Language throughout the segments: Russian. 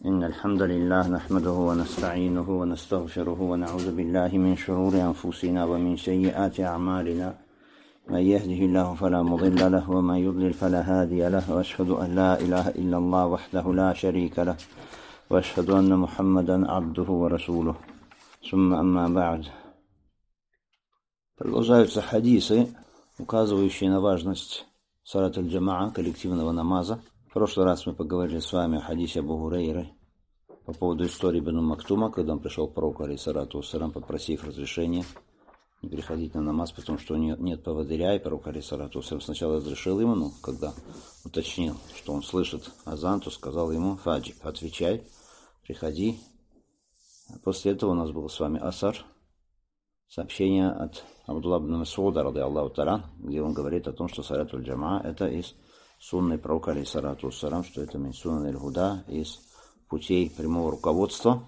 إن الحمد لله نحمده ونستعينه ونستغفره ونعوذ بالله من شرور أنفسنا ومن سيئات أعمالنا من يهده الله فلا مضل له ومن يضلل فلا هادي له وأشهد أن لا إله إلا الله وحده لا شريك له وأشهد أن محمدا عبده ورسوله ثم أما بعد. Продолжаются хадисы, указывающие на важность салат аль-джамаа, коллективного намаза. В прошлый раз мы поговорили с вами о хадисе Абу Хурайры по поводу истории Ибн Мактума, когда он пришел к пророку, алейхиссалату вассалям, попросив разрешения не приходить на намаз, потому что у него нет поводыря, и пророк, алейхиссалату вассалям, сначала разрешил ему, но когда уточнил, что он слышит азан, то сказал ему: «Фаджиб, отвечай, приходи». После этого у нас был с вами асар, сообщение от Абдулла ибн Мас'уда, ради Аллаху та'аля, где он говорит о том, что салат аль-джамаа — это из сунны пророка, алейхиссалату вассалям, что это мин сунан аль-гуда, из путей прямого руководства.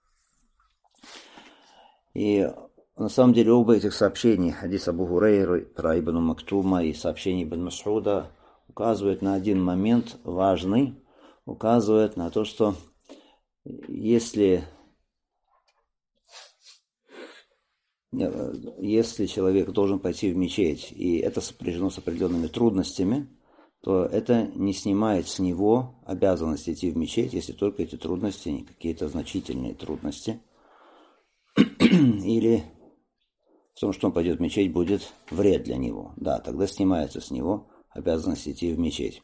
И на самом деле оба этих сообщений, хадис Абу Хурайры про Ибн Мактума и сообщение Ибн Мас'уда, указывают на один момент важный, указывают на то, что если человек должен пойти в мечеть, и это сопряжено с определенными трудностями, то это не снимает с него обязанность идти в мечеть, если только эти трудности не какие-то значительные трудности. Или в том, что он пойдет в мечеть, будет вред для него. Да, тогда снимается с него обязанность идти в мечеть.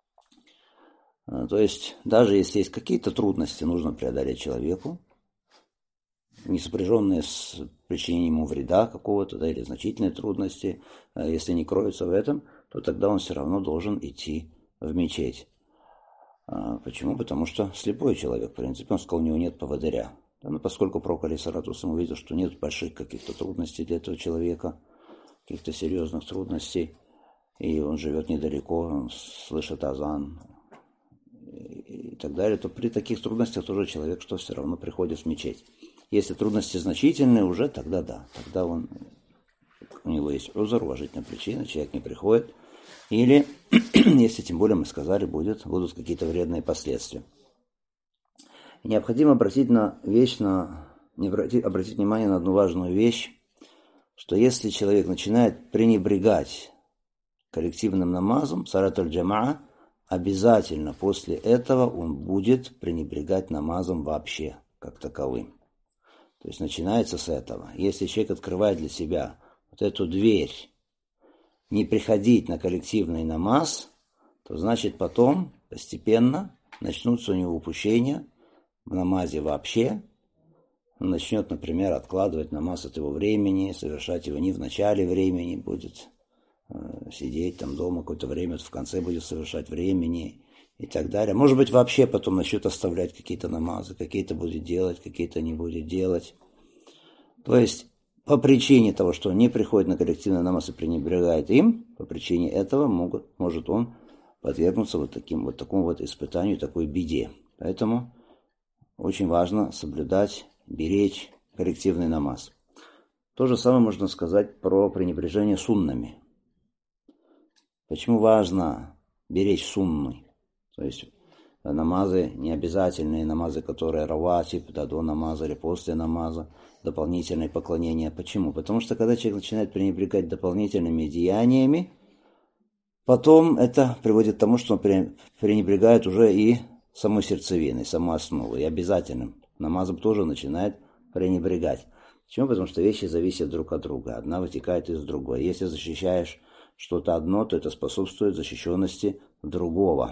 То есть, даже если есть какие-то трудности, нужно преодолеть человеку, не сопряженные с причинением ему вреда какого-то, да, или значительные трудности, если не кроются в этом, то тогда он все равно должен идти в мечеть. Почему? Потому что слепой человек, в принципе, он сказал, у него нет поводыря. Да, но поскольку пророк, алейхиссалату вассалям, увидел, что нет больших каких-то трудностей для этого человека, каких-то серьезных трудностей, и он живет недалеко, он слышит азан и так далее, то при таких трудностях тоже человек что все равно приходит в мечеть. Если трудности значительные уже, тогда да, тогда у него есть узр, уважительная причина, человек не приходит. Или, если тем более мы сказали, будут какие-то вредные последствия. Необходимо обратить внимание на одну важную вещь, что если человек начинает пренебрегать коллективным намазом, салат аль-джамаа, обязательно после этого он будет пренебрегать намазом вообще, как таковым. То есть начинается с этого. Если человек открывает для себя вот эту дверь, не приходить на коллективный намаз, то значит потом постепенно начнутся у него упущения в намазе вообще. Он начнет, например, откладывать намаз от его времени, совершать его не в начале времени, будет сидеть там дома какое-то время, в конце будет совершать времени и так далее. Может быть, вообще потом начнет оставлять какие-то намазы, какие-то будет делать, какие-то не будет делать. То есть, по причине того, что он не приходит на коллективный намаз и пренебрегает им, по причине этого может он подвергнуться такому испытанию, такой беде. Поэтому очень важно соблюдать, беречь коллективный намаз. То же самое можно сказать про пренебрежение суннами. Почему важно беречь сунны? То есть намазы необязательные, намазы, которые раватиб, до намаза или после намаза, дополнительные поклонения. Почему? Потому что когда человек начинает пренебрегать дополнительными деяниями, потом это приводит к тому, что он пренебрегает уже и самой сердцевиной, самой основой, и обязательным намазом тоже начинает пренебрегать. Почему? Потому что вещи зависят друг от друга, одна вытекает из другой. Если защищаешь что-то одно, то это способствует защищенности другого.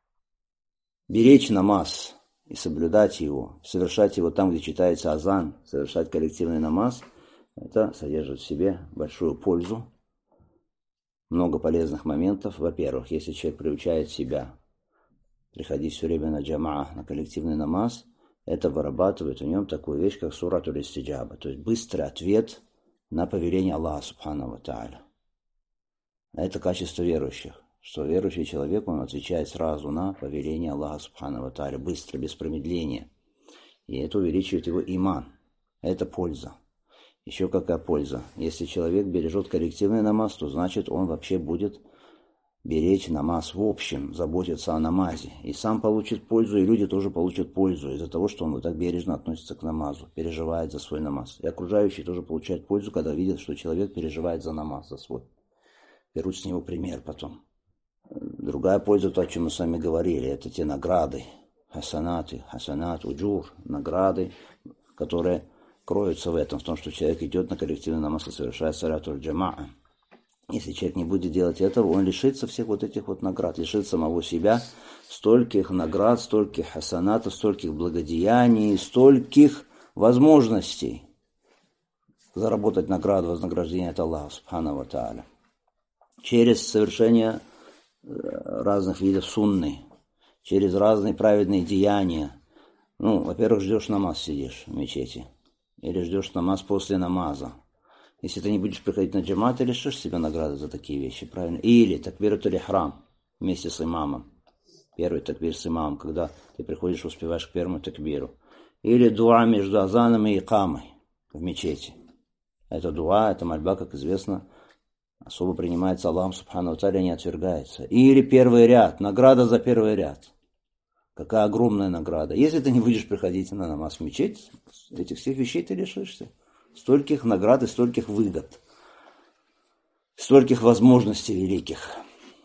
Беречь намаз и соблюдать его, совершать его там, где читается азан, совершать коллективный намаз, это содержит в себе большую пользу, много полезных моментов. Во-первых, если человек приучает себя приходить все время на джамаа, на коллективный намаз, это вырабатывает в нем такую вещь, как суратуль истиджаба, то есть быстрый ответ на повеление Аллаха субхану ва тааля. Это качество верующих, что верующий человек, он отвечает сразу на повеление Аллаха субхану ва тааля, быстро, без промедления. И это увеличивает его иман. Это польза. Еще какая польза? Если человек бережет коллективный намаз, то значит он вообще будет беречь намаз в общем, заботиться о намазе. И сам получит пользу, и люди тоже получат пользу из-за того, что он вот так бережно относится к намазу, переживает за свой намаз. И окружающие тоже получают пользу, когда видят, что человек переживает за намаз, за свой. Берут с него пример потом. Другая польза, то, о чем мы с вами говорили, это те награды, хасанат, уджур, награды, которые кроются в этом, в том, что человек идет на коллективный намаз и совершает салатуль джамаа. Если человек не будет делать этого, он лишится всех вот этих вот наград, лишит самого себя стольких наград, стольких хасанатов, стольких благодеяний, стольких возможностей заработать награду, вознаграждение от Аллаха субхану ва тааля. Через совершение разных видов сунны, через разные праведные деяния. Во-первых, ждешь намаз, сидишь в мечети, или ждешь намаз после намаза. Если ты не будешь приходить на джамат, ты лишишь себя награды за такие вещи, правильно? Или такбиратуль ихрам вместе с имамом. Первый такбир с имамом, когда ты приходишь, успеваешь к первому такбиру. Или дуа между азаном и икамой в мечети. Это дуа, это мольба, как известно, особо принимается Аллахом субхану ва тааля, не отвергается. Или первый ряд, награда за первый ряд. Какая огромная награда. Если ты не будешь приходить на намаз в мечеть, этих всех вещей ты лишишься. Стольких наград и стольких выгод. Стольких возможностей великих.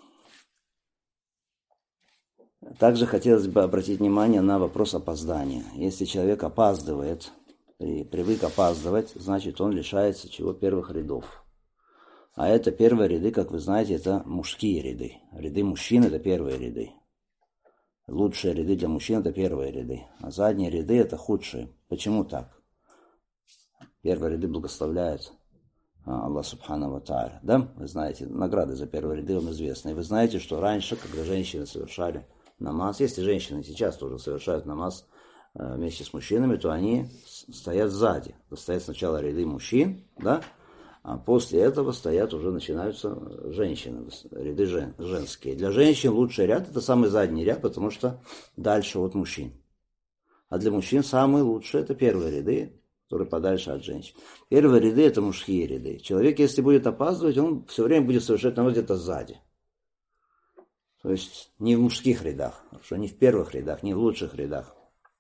Также хотелось бы обратить внимание на вопрос опоздания. Если человек опаздывает, и привык опаздывать, значит он лишается чего? Первых рядов. А это первые ряды, как вы знаете, это мужские ряды. Ряды мужчин – это первые ряды. Лучшие ряды для мужчин – это первые ряды. А задние ряды – это худшие. Почему так? Первые ряды благословляют Аллах субхану ва тааля. Да? Вы знаете, награды за первые ряды вам известны. И вы знаете, что раньше, когда женщины совершали намаз, если женщины сейчас тоже совершают намаз вместе с мужчинами, то они стоят сзади. Стоят сначала ряды мужчин, да? А после этого начинаются женщины, ряды женские. Для женщин лучший ряд – это самый задний ряд, потому что дальше от мужчин. А для мужчин самые лучшие – это первые ряды, которые подальше от женщин. Первые ряды – это мужские ряды. Человек, если будет опаздывать, он все время будет совершать намаз где-то сзади. То есть не в мужских рядах, не в первых рядах, не в лучших рядах.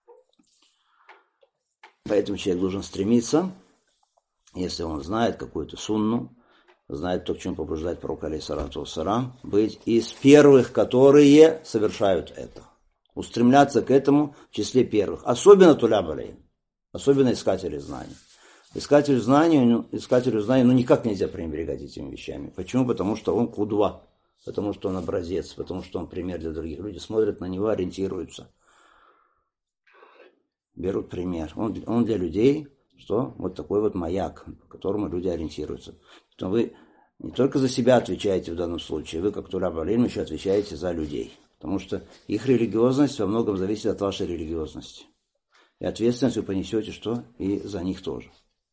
Поэтому человек должен стремиться, если он знает какую-то сунну, знает то, к чему побуждает пророк алейхиссалату вассалам, быть из первых, которые совершают это. Устремляться к этому в числе первых. Особенно туляб алейхим, особенно искатели знаний. Искателю знаний, никак нельзя пренебрегать этими вещами. Почему? Потому что он кудва, потому что он образец, потому что он пример для других. Люди смотрят на него, ориентируются. Берут пример. Он для людей, что вот такой вот маяк, по которому люди ориентируются. Поэтому вы не только за себя отвечаете в данном случае, вы, как туляб алейхим, еще отвечаете за людей. Потому что их религиозность во многом зависит от вашей религиозности. И ответственность вы понесете, что и за них тоже.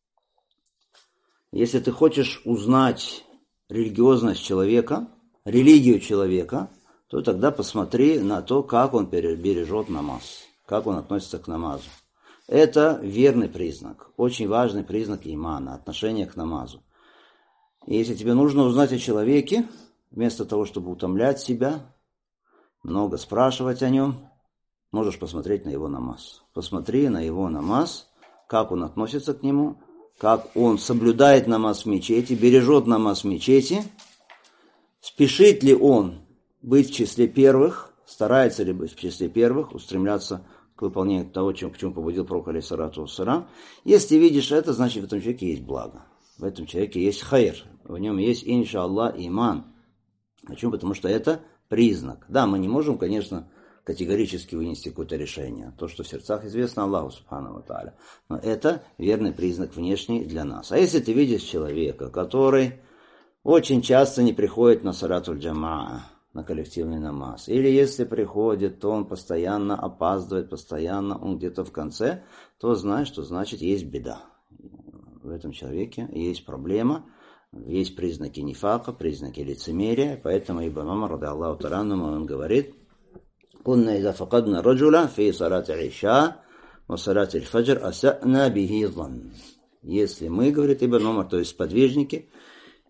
Если ты хочешь узнать религиозность человека, религию человека, то тогда посмотри на то, как он бережет намаз, как он относится к намазу. Это верный признак, очень важный признак имана, отношения к намазу. И если тебе нужно узнать о человеке, вместо того, чтобы утомлять себя, много спрашивать о нем, можешь посмотреть на его намаз. Посмотри на его намаз, как он относится к нему, как он соблюдает намаз в мечети, бережет намаз в мечети, спешит ли он быть в числе первых, старается ли быть в числе первых, устремляться к выполнению того, к чему побудил пророк алейхиссалату вассалам. Если видишь это, значит в этом человеке есть благо. В этом человеке есть хайр, в нем есть, иншаллах, иман. Почему? Потому что это признак. Да, мы не можем, конечно, категорически вынести какое-то решение. То, что в сердцах известно Аллаху субхану ва тааля. Но это верный признак внешний для нас. А если ты видишь человека, который очень часто не приходит на салатуль джамаа, на коллективный намаз, или если приходит, то он постоянно опаздывает, постоянно он где-то в конце, то знай, что значит есть беда. В этом человеке есть проблема, есть признаки нифака, признаки лицемерия, поэтому Ибн Умар, ради Аллаху та'аля анху, он говорит: «Кунна иза факадна раджуля фи салати al-иша ва салати аль-фаджр аса'на бихи зан». Если мы, говорит Ибн Умар, то есть сподвижники,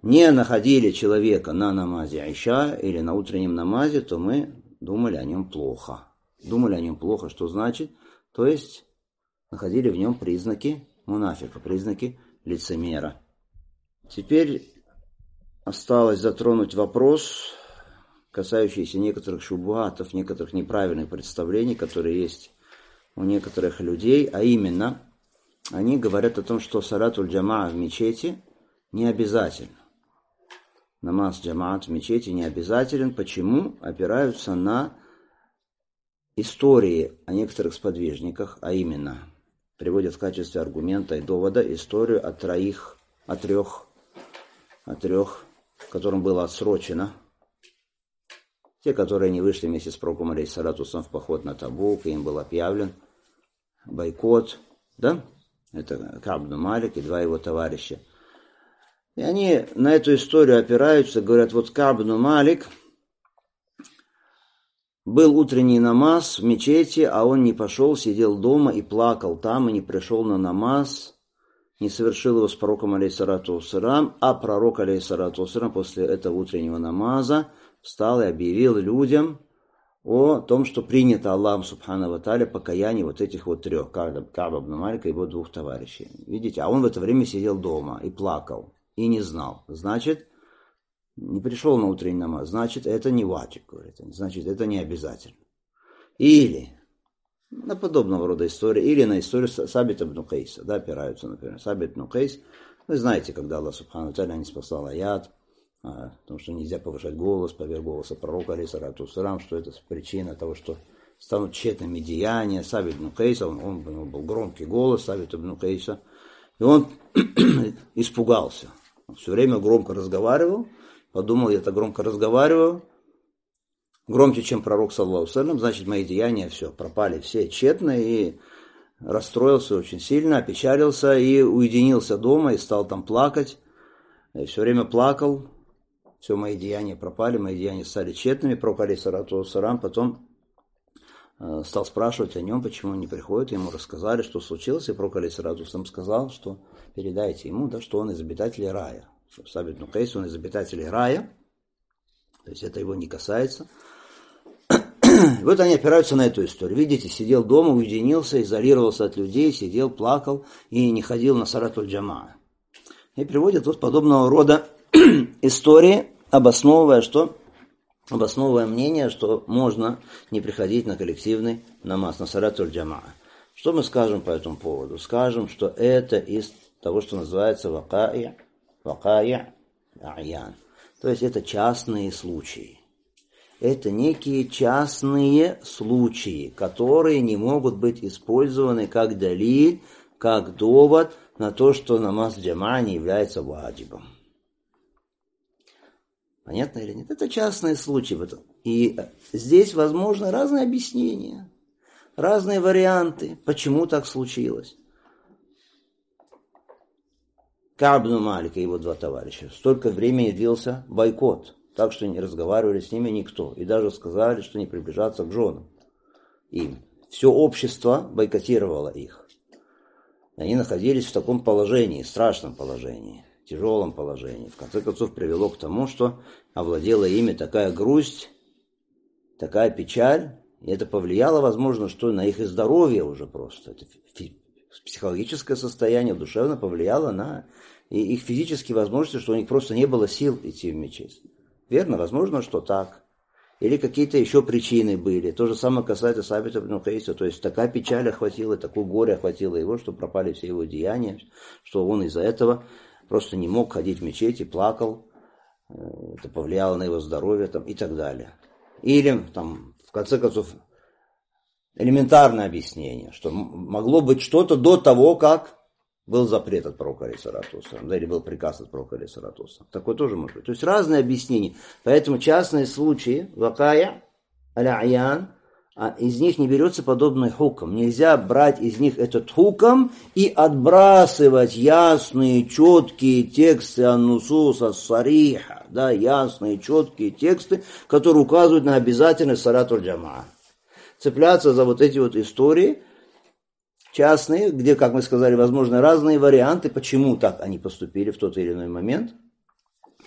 не находили человека на намазе Иша или на утреннем намазе, то мы думали о нем плохо. Думали о нем плохо, что значит? То есть находили в нем признаки мунафика, признаки лицемера. Теперь осталось затронуть вопрос, касающийся некоторых шубуатов, некоторых неправильных представлений, которые есть у некоторых людей, а именно, они говорят о том, что салатуль джамаа в мечети не обязателен. Намаз джамаат в мечети не обязателен. Почему? Опираются на истории о некоторых сподвижниках, а именно, приводят в качестве аргумента и довода историю о трех, которым было отсрочено. Те, которые не вышли вместе с пророком алейхиссалату в поход на Табук, и им был объявлен бойкот, да? Это Кааб бн Малик и два его товарища. И они на эту историю опираются, говорят, вот Кааб бн Малик, был утренний намаз в мечети, а он не пошел, сидел дома и плакал там, и не пришел на намаз, не совершил его с пророком алейхиссалату вассалам, а пророк алейхиссалату вассалам после этого утреннего намаза встал и объявил людям о том, что принято Аллахом субхану ва тааля покаяние вот этих вот трех, Кааба бн Малика и его двух товарищей. Видите, а он в это время сидел дома и плакал, и не знал. Значит, не пришел на утренний намаз, значит, это не ваджиб, говорит, значит, это не обязательно. Или на подобного рода истории, или на историю Сабита бн Кайса, да, опираются, например, Сабит бн Кайс. Вы знаете, когда Аллах субхану ва тааля не спасал аят, потому что нельзя повышать голос поверх голоса пророка алейхиссалату вассалам, что это причина того, что станут тщетными деяния. Сабит бн Кайса, у него был громкий голос, Сабит бн Кайса, и он испугался. Он все время громко разговаривал, подумал, я так громко разговариваю, громче, чем пророк, саллаллаху алейхи ва саллям, значит, мои деяния все, пропали все тщетно, и расстроился очень сильно, опечалился, и уединился дома, и стал там плакать, и все время плакал, все мои деяния пропали, мои деяния стали тщетными, пророк, алейхиссалату вассалам, потом стал спрашивать о нем, почему он не приходит, ему рассказали, что случилось, и пророк, алейхиссалату вассалам, сказал, что передайте ему, да, что он из обитателей рая. Сабит бн Кайс, он из обитателей рая, то есть это его не касается. Вот они опираются на эту историю. Видите, сидел дома, уединился, изолировался от людей, сидел, плакал и не ходил на салатуль джамаа. И приводят вот подобного рода истории, обосновывая мнение, что можно не приходить на коллективный намаз, на салатуль джамаа. Что мы скажем по этому поводу? Скажем, что это из того, что называется вакая аян. То есть это частные случаи. Это некие частные случаи, которые не могут быть использованы как далиль, как довод на то, что намаз джамаа не является ваджибом. Понятно или нет? Это частные случаи. И здесь возможны разные объяснения, разные варианты, почему так случилось. Кааб бн Малик и его два товарища. Столько времени длился бойкот, так что не разговаривали с ними никто. И даже сказали, что не приближаться к женам. И все общество бойкотировало их. Они находились в таком положении, страшном положении, тяжелом положении. В конце концов привело к тому, что овладела ими такая грусть, такая печаль. И это повлияло, возможно, что на их и здоровье уже просто. Это психологическое состояние, душевно повлияло на их физические возможности, что у них просто не было сил идти в мечеть. Верно? Возможно, что так. Или какие-то еще причины были. То же самое касается Сабита бн Кайса. То есть такая печаль охватила, такое горе охватило его, что пропали все его деяния, что он из-за этого просто не мог ходить в мечеть и плакал. Это повлияло на его здоровье там, и так далее. Или, там, в конце концов, элементарное объяснение, что могло быть что-то до того, как был запрет от пророка алейхиссалату вассалам, да, или был приказ от пророка алейхиссалату вассалам. Такое тоже может быть. То есть разные объяснения. Поэтому частные случаи, вакая, аля-аян, из них не берется подобный хукм. Нельзя брать из них этот хукм и отбрасывать ясные, четкие тексты ан-нусус ас-сариха, да, ясные, четкие тексты, которые указывают на обязательность салатуль джамаа. Цепляться за вот эти вот истории частные, где, как мы сказали, возможно, разные варианты, почему так они поступили в тот или иной момент.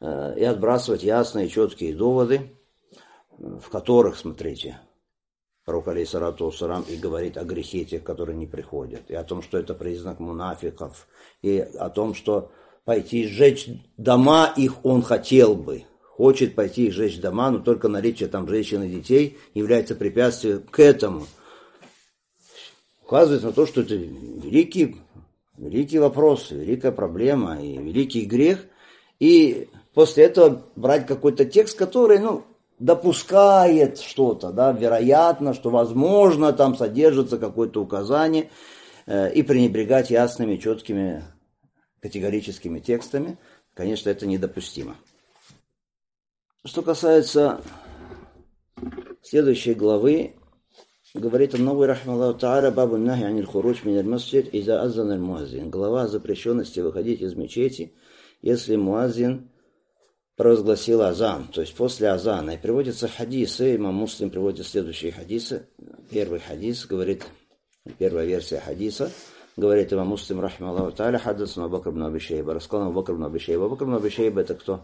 и отбрасывать ясные, четкие доводы, в которых, смотрите, пророк алейхиссалату вассалам и говорит о грехе тех, которые не приходят, и о том, что это признак мунафиков, и о том, что пойти сжечь дома их он хотел бы, хочет пойти сжечь дома, но только наличие там женщин и детей является препятствием к этому. Указывает на то, что это великий вопрос, великая проблема и великий грех, и после этого брать какой-то текст, который, допускает что-то, да, вероятно, что возможно там содержится какое-то указание, и пренебрегать ясными, четкими, категорическими текстами, конечно, это недопустимо. Что касается следующей главы, говорит Ан-Навави рахимахуллаху тааля бабу нахи аниль хуруч миналь масджид иза аззан аль-муаззин. Глава о запрещенности выходить из мечети, если муаззин провозгласил азан, то есть после азана. И приводятся хадисы, имам Муслим приводит следующие хадисы. Первый хадис говорит, первая версия хадиса, говорит имам Муслим рахимахуллаху тааля хаддасана Абу Бакр ибн Аби Шейба. Рассказал Абу Бакр ибн Аби Шейба. Абу Бакр ибн Аби Шейба это кто?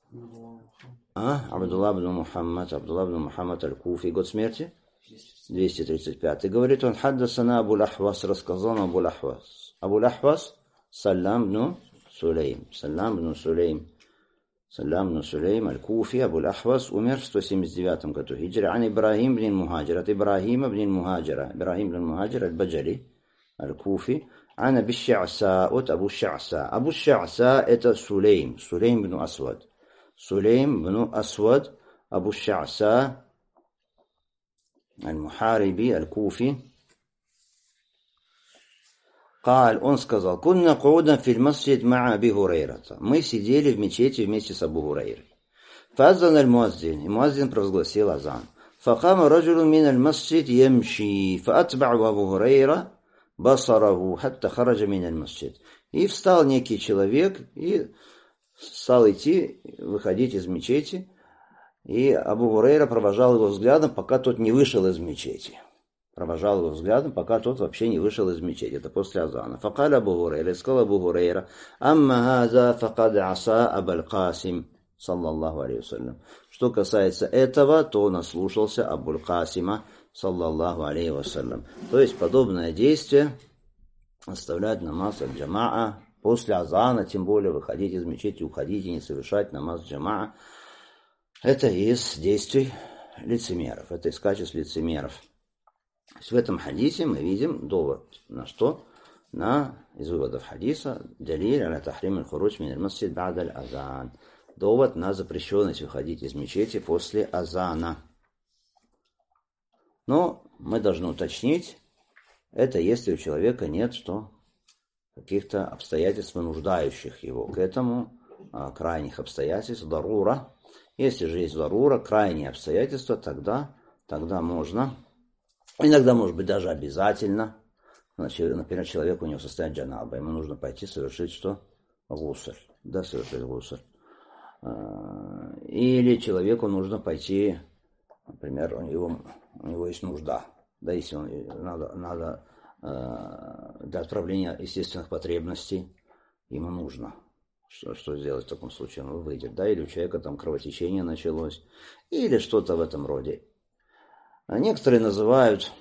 Абдулла ибн Мухаммад аль-Куфи. Год смерти? 235. И говорит он, хаддасана Абу Лахвас, рассказал нам Абу Лахвас. Абу Лахвас, Саллам ибн Сулейм аль-Куфи, Абу Лахвас, умер в 179 году. Хиджри, ан Ибрахим ибн Мухаджир, от Ибрахима ибн Мухаджира, Ибрахим ибн Мухаджир аль-Баджали, аль-Куфи, ан Аби Ша'са, от Абу Ша'са. Абу Ша'са это Сулейм ибн Асвад. Сулейм ибн Асвад, Абу Ша'са, аль-Мухариби, аль-Куфи. قال, он сказал, كنا قعودا في المسجد مع أبي هريرة. Мы сидели в мечети вместе с Абу Хурайрой. فأذن المؤذن, и муаззин провозгласил азан. فقام رجل من المسجد يمشي فأتبعه أبو هريرة بصره حتى خرج من المسجد. И встал некий человек и стал идти, выходить из мечети, и Абу Хурайра провожал его взглядом, пока тот не вышел из мечети. Провожал его взглядом, пока тот вообще не вышел из мечети. Это после азана. Факаля Абу Хурайра, сказал Абу Хурайра, амма хаза факад аса Абуль Касим, саллаллаху алейхи вассалям. Что касается этого, то он ослушался Абуль Касима, саллаллаху алейхи вассалям. То есть подобное действие, оставлять намаз аль-джамаа, после азана, тем более выходить из мечети, уходить и не совершать намаз джамаа, это из действий лицемеров, это из качеств лицемеров. В этом хадисе мы видим довод на что? Из выводов хадиса далиль аля тахрим аль-хуруч мин аль-масджид ба'да аль-азан. Довод на запрещенность выходить из мечети после азана. Но мы должны уточнить, это если у человека нет каких-то обстоятельств, вынуждающих его к этому, крайних обстоятельств, дарура. Если же есть дарура, крайние обстоятельства, тогда можно. Иногда, может быть, даже обязательно. Например, человек, у него состояние джанаба, ему нужно пойти совершить что? Гусль. Да, совершить гусль. Или человеку нужно пойти, например, у него есть нужда. Да, если надо для отправления естественных потребностей, ему нужно. Что сделать в таком случае? Он выйдет, да, или у человека там кровотечение началось, или что-то в этом роде. А некоторые называют,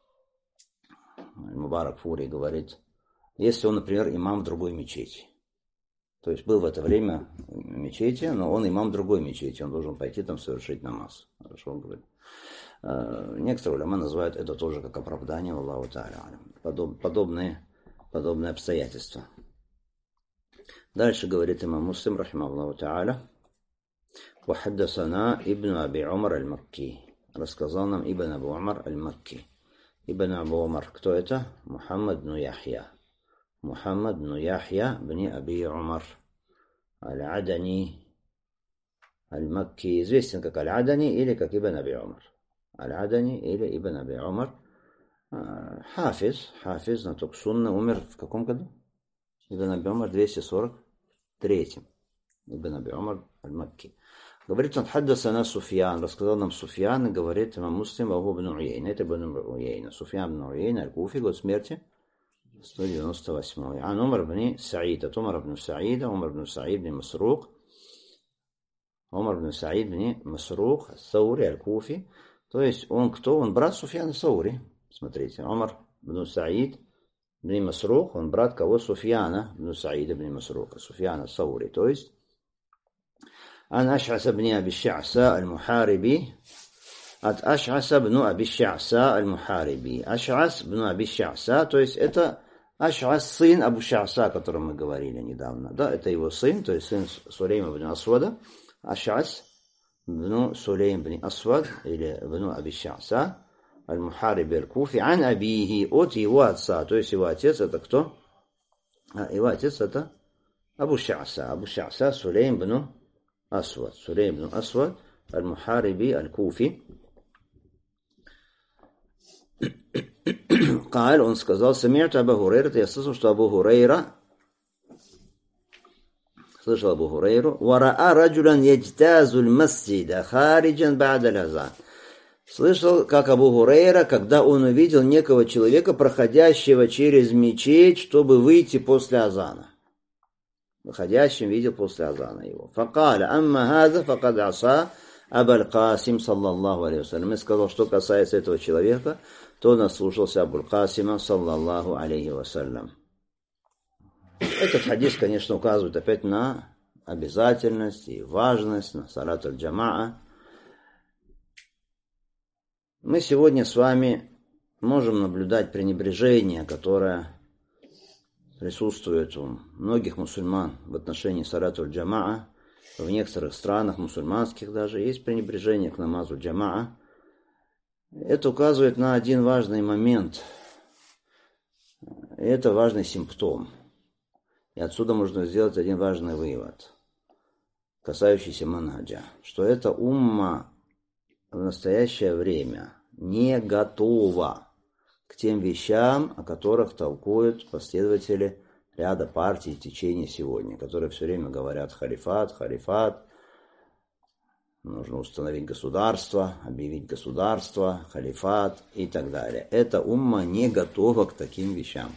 Мубарак Фури говорит, если он, например, имам в другой мечети. То есть был в это время в мечети, но он имам в другой мечети, он должен пойти там совершить намаз. Хорошо, он говорит. Некоторые уляма называют это тоже как оправдание, Аллаху Тааля. Подобные обстоятельства. Дальше говорит имам Муслим, рахимахуллаху Тааля, «Вахаддасана ибн Аби Умар аль-Макки». Рассказал нам Ибн Абу Умар аль-Макки. Ибн Абу Умар, кто это? Мухаммад бн Яхья. Мухаммад бн Яхья бн Аби Умар аль-Адани аль-Макки. Известен как аль-Адани или как Ибн Аби Умар. Аль-Адани или Ибн Аби Умар. Хафиз, знаток сунны, умер в каком году? Ибн Аби Умар 243. Ибн Аби Умар аль-Макки. Говорит он, хаддасана Суфьян, рассказал нам Суфьян, и говорит имам Муслим, ваху бн Уейна, это бн Уейна. Суфьян бн Уейна, аль-Куфи, год смерти 198. Ан Умар бн Саид, от Умар бн Саида, Умар бн Саид бн Масрук, Умар ибн Саид ибн Масрух ас-Саури аль-Куфи. То есть он кто? Он брат Суфьяна Саури. Смотрите, Умар ибн Саид ибн Масрух, он брат кого? Суфьяна ибн Саид ибн Масруха, Суфьяна Саури. То есть ан Аш'ас ибн Аби Ш'аса аль-Мухариби, от Аш'аса ибн Аби Ш'аса аль-Мухариби. Аш'ас ибн Аби Ш'аса, то есть это Аш'ас, сын Абу Ш'аса, о котором мы говорили недавно. Да, это его сын, то есть сын Сулейма ибн Асвада. Аш'ас ибн Сулейм ибн Асвад или ибн Аби Ш'аса аль-Мухариби аль-Куфи, ан Абихи, от его отца. То есть его отец это кто? Его отец это Абу Ш'аса. Абу Ш'аса Сулейм ибн Асвад. Сулейм ибн Асвад аль-Мухариби аль-Куфи. قال, он сказал, سمعت أبا هريرة, я слышал, что Абу Хурейра, ورأى رجلا يجتاز المسجد خارجا بعد الأذان. Слышал, как Абу Хурейра, когда он увидел некого человека, проходящего через мечеть, чтобы выйти после азана. Выходящим видел после азана его. فقال أما هذا فقد عصى أبا القاسم صلى الله عليه وسلم. И сказал, что касается этого человека, то наслушался Абу Касима, саллаллаху алейхи вассалям. Этот хадис, конечно, указывает опять на обязательность и важность, на салат аль-джамаа. Мы сегодня с вами можем наблюдать пренебрежение, которое присутствует у многих мусульман в отношении салат аль-джамаа. В некоторых странах, мусульманских даже, есть пренебрежение к намазу джамаа. Это указывает на один важный момент. Это важный симптом. И отсюда можно сделать один важный вывод, касающийся манхаджа, что эта умма в настоящее время не готова к тем вещам, о которых толкуют последователи ряда партий и течений сегодня, которые все время говорят халифат, нужно установить государство, объявить государство, халифат и так далее. Эта умма не готова к таким вещам.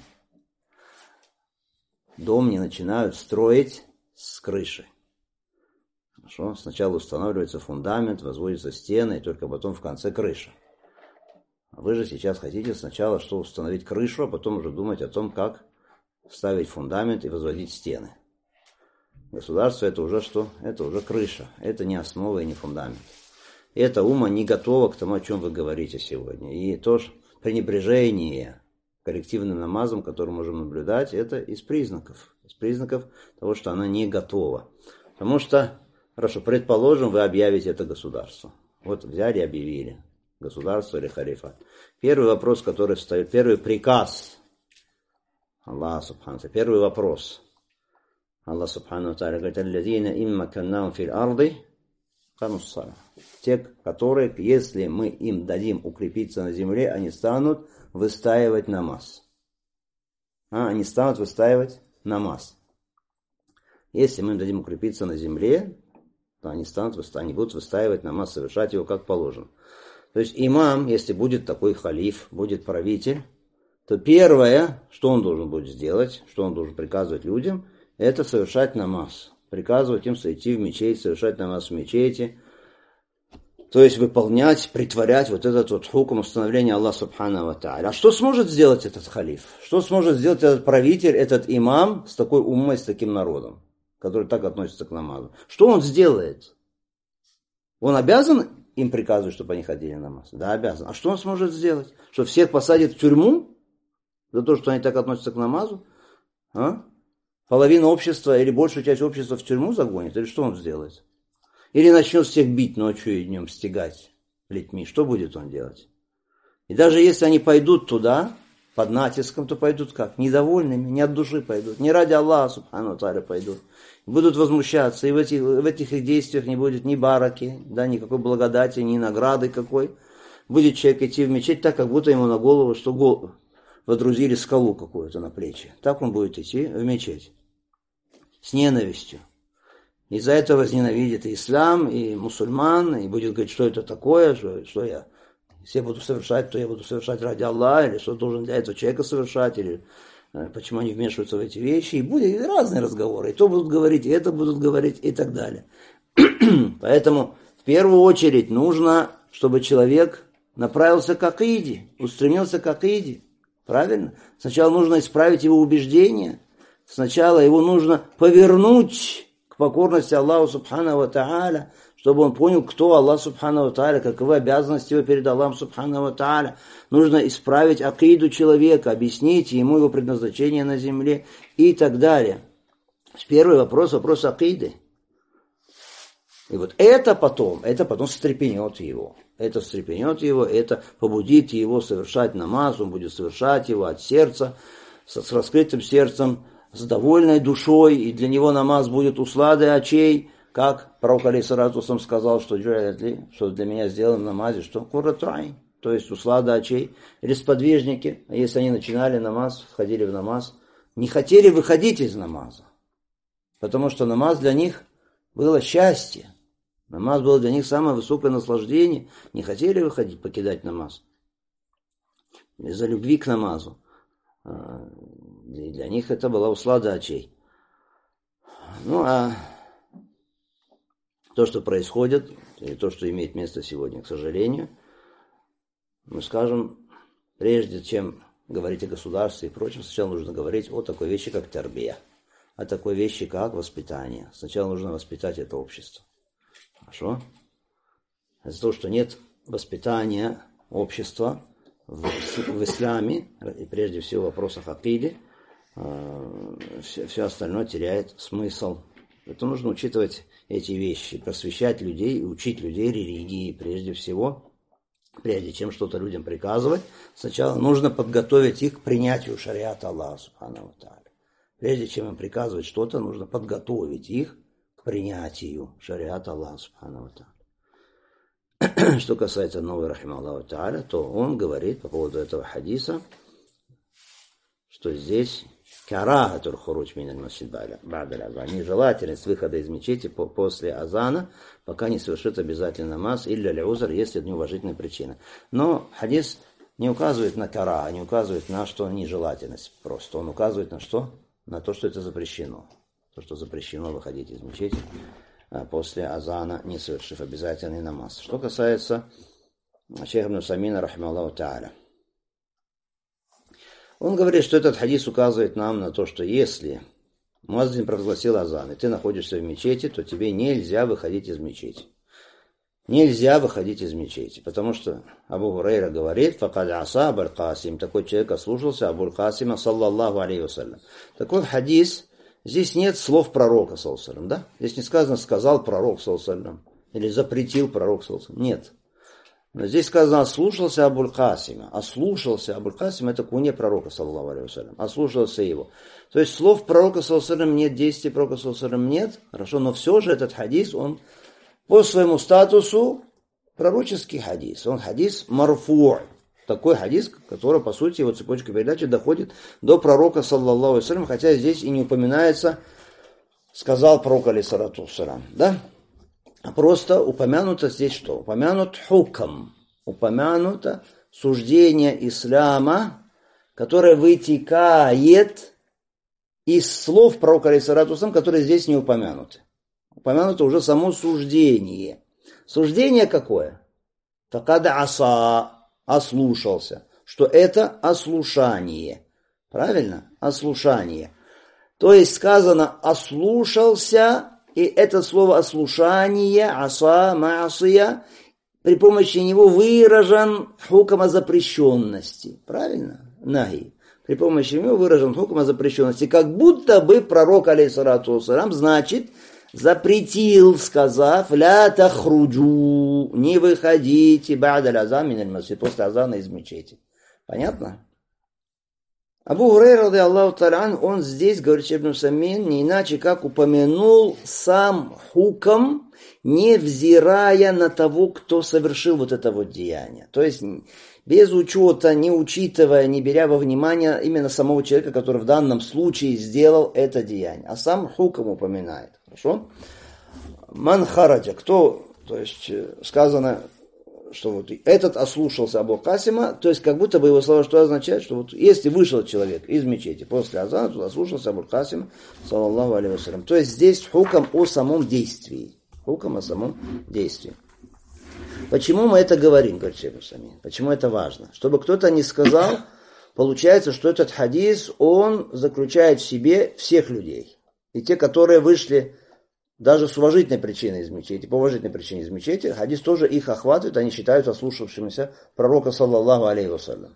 Дом не начинают строить с крыши. Хорошо? Сначала устанавливается фундамент, возводятся стены, и только потом в конце крыша. А вы же сейчас хотите сначала что установить крышу, а потом уже думать о том, как ставить фундамент и возводить стены. Государство это уже что? Это уже крыша. Это не основа и не фундамент. И эта умма не готова к тому, о чем вы говорите сегодня. И тоже пренебрежение коллективным намазом, который можем наблюдать, это из признаков того, что она не готова. Потому что, хорошо, предположим, вы объявите это государство. Вот взяли и объявили. Государство или халифат. Первый вопрос, который встает, первый приказ Аллаха Субхану, первый вопрос. Аллах Субхану Тааля говорит: «Аллазина имма каннахум фил арды камус-салах». Те, которые, если мы им дадим укрепиться на земле, они станут выстаивать намаз. Они станут выстаивать намаз. Если мы им дадим укрепиться на земле, то они будут выстаивать намаз, совершать его как положено. То есть имам, если будет такой халиф, будет правитель, то первое, что он должен будет сделать, что он должен приказывать людям, это совершать намаз. Приказывать им сойти в мечеть, совершать намаз в мечети. То есть выполнять, притворять вот этот вот хукм установления Аллаха Субхану ва Тааля. А что сможет сделать этот халиф? Что сможет сделать этот правитель, этот имам с такой уммой, с таким народом, который так относится к намазу? Что он сделает? Он обязан им приказывать, чтобы они ходили на намаз? Да, обязан. А что он сможет сделать? Что всех посадит в тюрьму за то, что они так относятся к намазу? Половина общества или большую часть общества в тюрьму загонит? Или что он сделает? Или начнет всех бить ночью и днем, стягать плетьми? Что будет он делать? И даже если они пойдут туда, под натиском, то пойдут как? Недовольными, не от души пойдут. Не ради Аллаха Субхану Тааля пойдут. Будут возмущаться. И в этих их действиях не будет ни бараки, да, никакой благодати, ни награды какой. Будет человек идти в мечеть так, как будто ему на голову, что водрузили скалу какую-то на плечи. Так он будет идти в мечеть. С ненавистью. Из-за этого возненавидит и ислам, и мусульман, и будет говорить, что это такое, что я все буду совершать, то я буду совершать ради Аллаха, или что должен для этого человека совершать, или почему они вмешиваются в эти вещи. И будут разные разговоры. И то будут говорить, и это будут говорить, и так далее. Поэтому в первую очередь нужно, чтобы человек направился к акиде, устремился к акиде. Правильно? Сначала нужно исправить его убеждения. Сначала его нужно повернуть к покорности Аллаху Субхану ва Тааля, чтобы он понял, кто Аллах Субхану ва Тааля, каковы обязанности его перед Аллахом Субхану ва Тааля. Нужно исправить акиду человека, объяснить ему его предназначение на земле и так далее. Первый вопрос акиды. И вот это потом встрепенет его. Это встрепенет его, это побудит его совершать намаз, он будет совершать его от сердца, с раскрытым сердцем, с довольной душой, и для него намаз будет усладой очей, как пророк алейхиссалату вассалам сказал, что для меня сделано в намазе, что курратуайн, то есть услада очей, или сподвижники, если они начинали намаз, входили в намаз, не хотели выходить из намаза, потому что намаз для них было счастье. Намаз был для них самое высокое наслаждение. Не хотели выходить, покидать намаз. Из-за любви к намазу. И для них это была услада очей. Ну, а то, что происходит, и то, что имеет место сегодня, к сожалению, мы скажем, прежде чем говорить о государстве и прочем, сначала нужно говорить о такой вещи, как тарбия, о такой вещи, как воспитание. Сначала нужно воспитать это общество. Хорошо? Из-за того, что нет воспитания общества в исламе, и прежде всего в вопросах акиды, все остальное теряет смысл. Это нужно учитывать эти вещи, просвещать людей, учить людей религии прежде всего. Прежде чем что-то людям приказывать, сначала нужно подготовить их к принятию шариата Аллаха Субхану ва Тааля. Прежде чем им приказывать что-то, нужно подготовить их к принятию шариата Аллаха Субхану ва Тааля. Что касается Навави рахимахуллаху тааля, то он говорит по поводу этого хадиса, что здесь карахатуль хуруджи миналь масджид ба'да аль-азан, нежелательность выхода из мечети после азана, пока не совершит обязательный намаз, илля л'узр, если это неуважительная причина. Но хадис не указывает на кара, не указывает на что нежелательность просто. Он указывает на что? На то, что это запрещено. То, что запрещено выходить из мечети после азана, не совершив обязательный намаз. Что касается шейха ибн Усаймина рахимахуллаху тааля, он говорит, что этот хадис указывает нам на то, что если муаззин провозгласил азан, и ты находишься в мечети, то тебе нельзя выходить из мечети. Нельзя выходить из мечети, потому что Абу Хурайра говорит, факад аса Абуль Касим, такой человек ослушался Абуль Касима, саллаллаху алейхи вассалям. Такой хадис, здесь нет слов пророка, саллаллаху алейхи вассалям, да? Здесь не сказано, сказал пророк, саллаллаху алейхи вассалям, или запретил пророк, саллаллаху алейхи вассалям. Нет. Но здесь сказано, ослушался Абуль Касима. Ослушался Абуль Касима, это куня пророка, саллаллаху алейхи вассалям. Ослушался его. То есть слов пророка, саллаллаху алейхи вассалям, нет, действий пророка, саллаллаху алейхи вассалям, нет. Хорошо, но все же этот хадис, он по своему статусу пророческий хадис. Он хадис марфу'. Такой хадис, который, по сути, его цепочка передачи доходит до пророка, саллаллаху алейхи вассалям, хотя здесь и не упоминается, сказал пророк, алейхиссалату вассалям, да? А просто упомянуто здесь что? Упомянут хукам. Упомянуто суждение ислама, которое вытекает из слов пророка, алейхиссалату вассалям, которые здесь не упомянуты. Упомянуто уже само суждение. Суждение какое? Факада аса, ослушался. Что это ослушание. Правильно? Ослушание. То есть сказано ослушался, и это слово ослушание, аса, маасия, при помощи него выражен хукм о запрещенности. Правильно? Нахи. При помощи него выражен хукм о запрещенности. Как будто бы пророк, алейхиссалату вассалям, значит, запретил, сказав, ля тахруджу, не выходите, ба'да аль-азан миналь масджид, после азана из мечети. Понятно? Абу Хурайра, ради Аллаху та'аля, он здесь, говорит Ибн Усаймин, не иначе как упомянул сам хукм, невзирая на того, кто совершил вот это вот деяние. То есть без учета, не учитывая, не беря во внимание именно самого человека, который в данном случае сделал это деяние. А сам хукм упоминает. Хорошо? Ман хараджа, кто, то есть сказано, что вот этот ослушался Абу Касима, то есть как будто бы его слова что означает, что вот если вышел человек из мечети после азана, то ослушался Абу Касима, саллаллаху алейхи вассалям. То есть здесь хукм о самом действии. Хукам о самом действии. Почему мы это говорим, говорит Шейх Усамин? Почему это важно? Чтобы кто-то не сказал, получается, что этот хадис, он заключает в себе всех людей. И те, которые вышли даже с уважительной причиной из мечети, по уважительной причине из мечети, хадис тоже их охватывает, они считают ослушавшимися пророка, саллаллаху алейхи вассалям.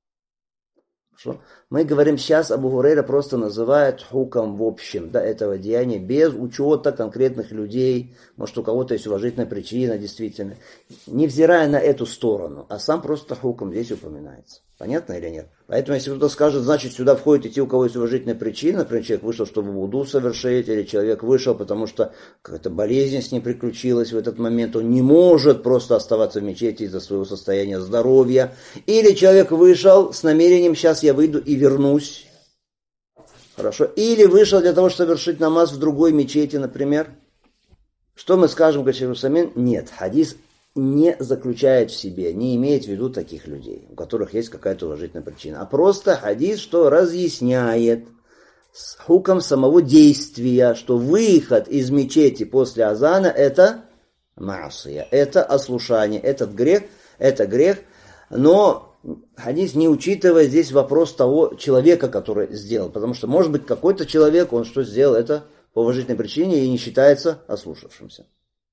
Мы говорим сейчас, Абу Хурейра просто называет хуком в общем, да, этого деяния, без учета конкретных людей, может у кого-то есть уважительная причина, действительно, невзирая на эту сторону, а сам просто хуком здесь упоминается. Понятно или нет? Поэтому, если кто-то скажет, значит, сюда входит и те, у кого есть уважительная причина, например, человек вышел, чтобы вуду совершить, или человек вышел, потому что какая-то болезнь с ним приключилась в этот момент, он не может просто оставаться в мечети из-за своего состояния здоровья, или человек вышел с намерением, сейчас я выйду и вернусь, хорошо, или вышел для того, чтобы совершить намаз в другой мечети, например. Что мы скажем, говорит Шейх Усамин? Нет, хадис не заключает в себе, не имеет в виду таких людей, у которых есть какая-то уважительная причина, а просто хадис, что разъясняет с хуком самого действия, что выход из мечети после азана это маасия, это ослушание, это грех, но хадис не учитывает здесь вопрос того человека, который сделал, потому что может быть какой-то человек, он что сделал, это по уважительной причине и не считается ослушавшимся.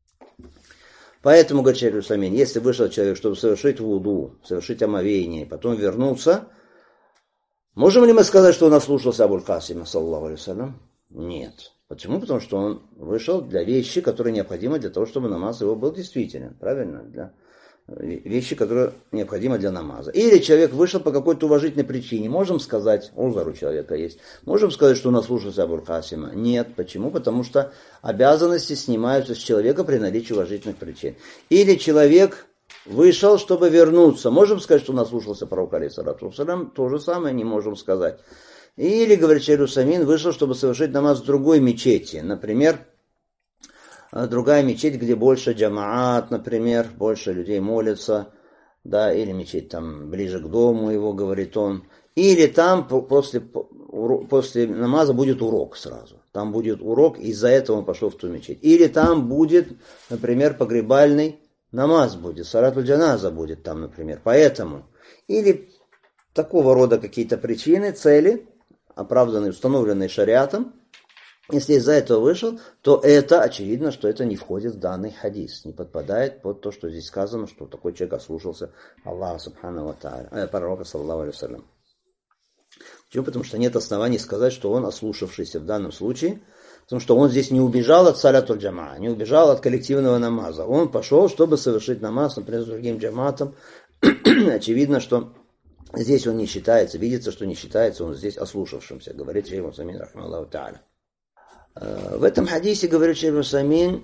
Поэтому, говорит Шейх Усамин, если вышел человек, чтобы совершить вуду, совершить омовение, потом вернуться, можем ли мы сказать, что он ослушался Абуль Касима, саллаллаху алейхи вассалям? Нет. Почему? Потому что он вышел для вещи, которые необходимы для того, чтобы намаз его был действителен. Правильно? Для вещи, которые необходимы для намаза. Или человек вышел по какой-то уважительной причине. Можем сказать, узар у человека есть, можем сказать, что он ослушался Абуль Касима? Нет. Почему? Потому что обязанности снимаются с человека при наличии уважительных причин. Или человек вышел, чтобы вернуться. Можем сказать, что он ослушался пророка, алейхиссалату вассалям? То же самое не можем сказать. Или, говорит Шейх Усамин, вышел, чтобы совершить намаз в другой мечети. Например, другая мечеть, где больше джамаат, например, больше людей молятся, да, или мечеть там ближе к дому его, говорит он, или там после намаза будет урок сразу, там будет урок, из-за этого он пошел в ту мечеть, или там будет, например, погребальный намаз будет, салатуль джаназа будет там, например, поэтому, или такого рода какие-то причины, цели, оправданные, установленные шариатом. Если из-за этого вышел, то это очевидно, что это не входит в данный хадис, не подпадает под то, что здесь сказано, что такой человек ослушался Аллаха субхану ва тааля, пророка саллаллаху алейхи вассалям. Почему? Потому что нет оснований сказать, что он ослушавшийся в данном случае, потому что он здесь не убежал от салятуль джамаа, не убежал от коллективного намаза. Он пошел, чтобы совершить намаз, например, с другим джамаатом. Очевидно, что здесь он не считается, видится, что не считается он здесь ослушавшимся, говорит Шейх Усамин рахмаллаху тааля. В этом хадисе говорит Шейх Усамин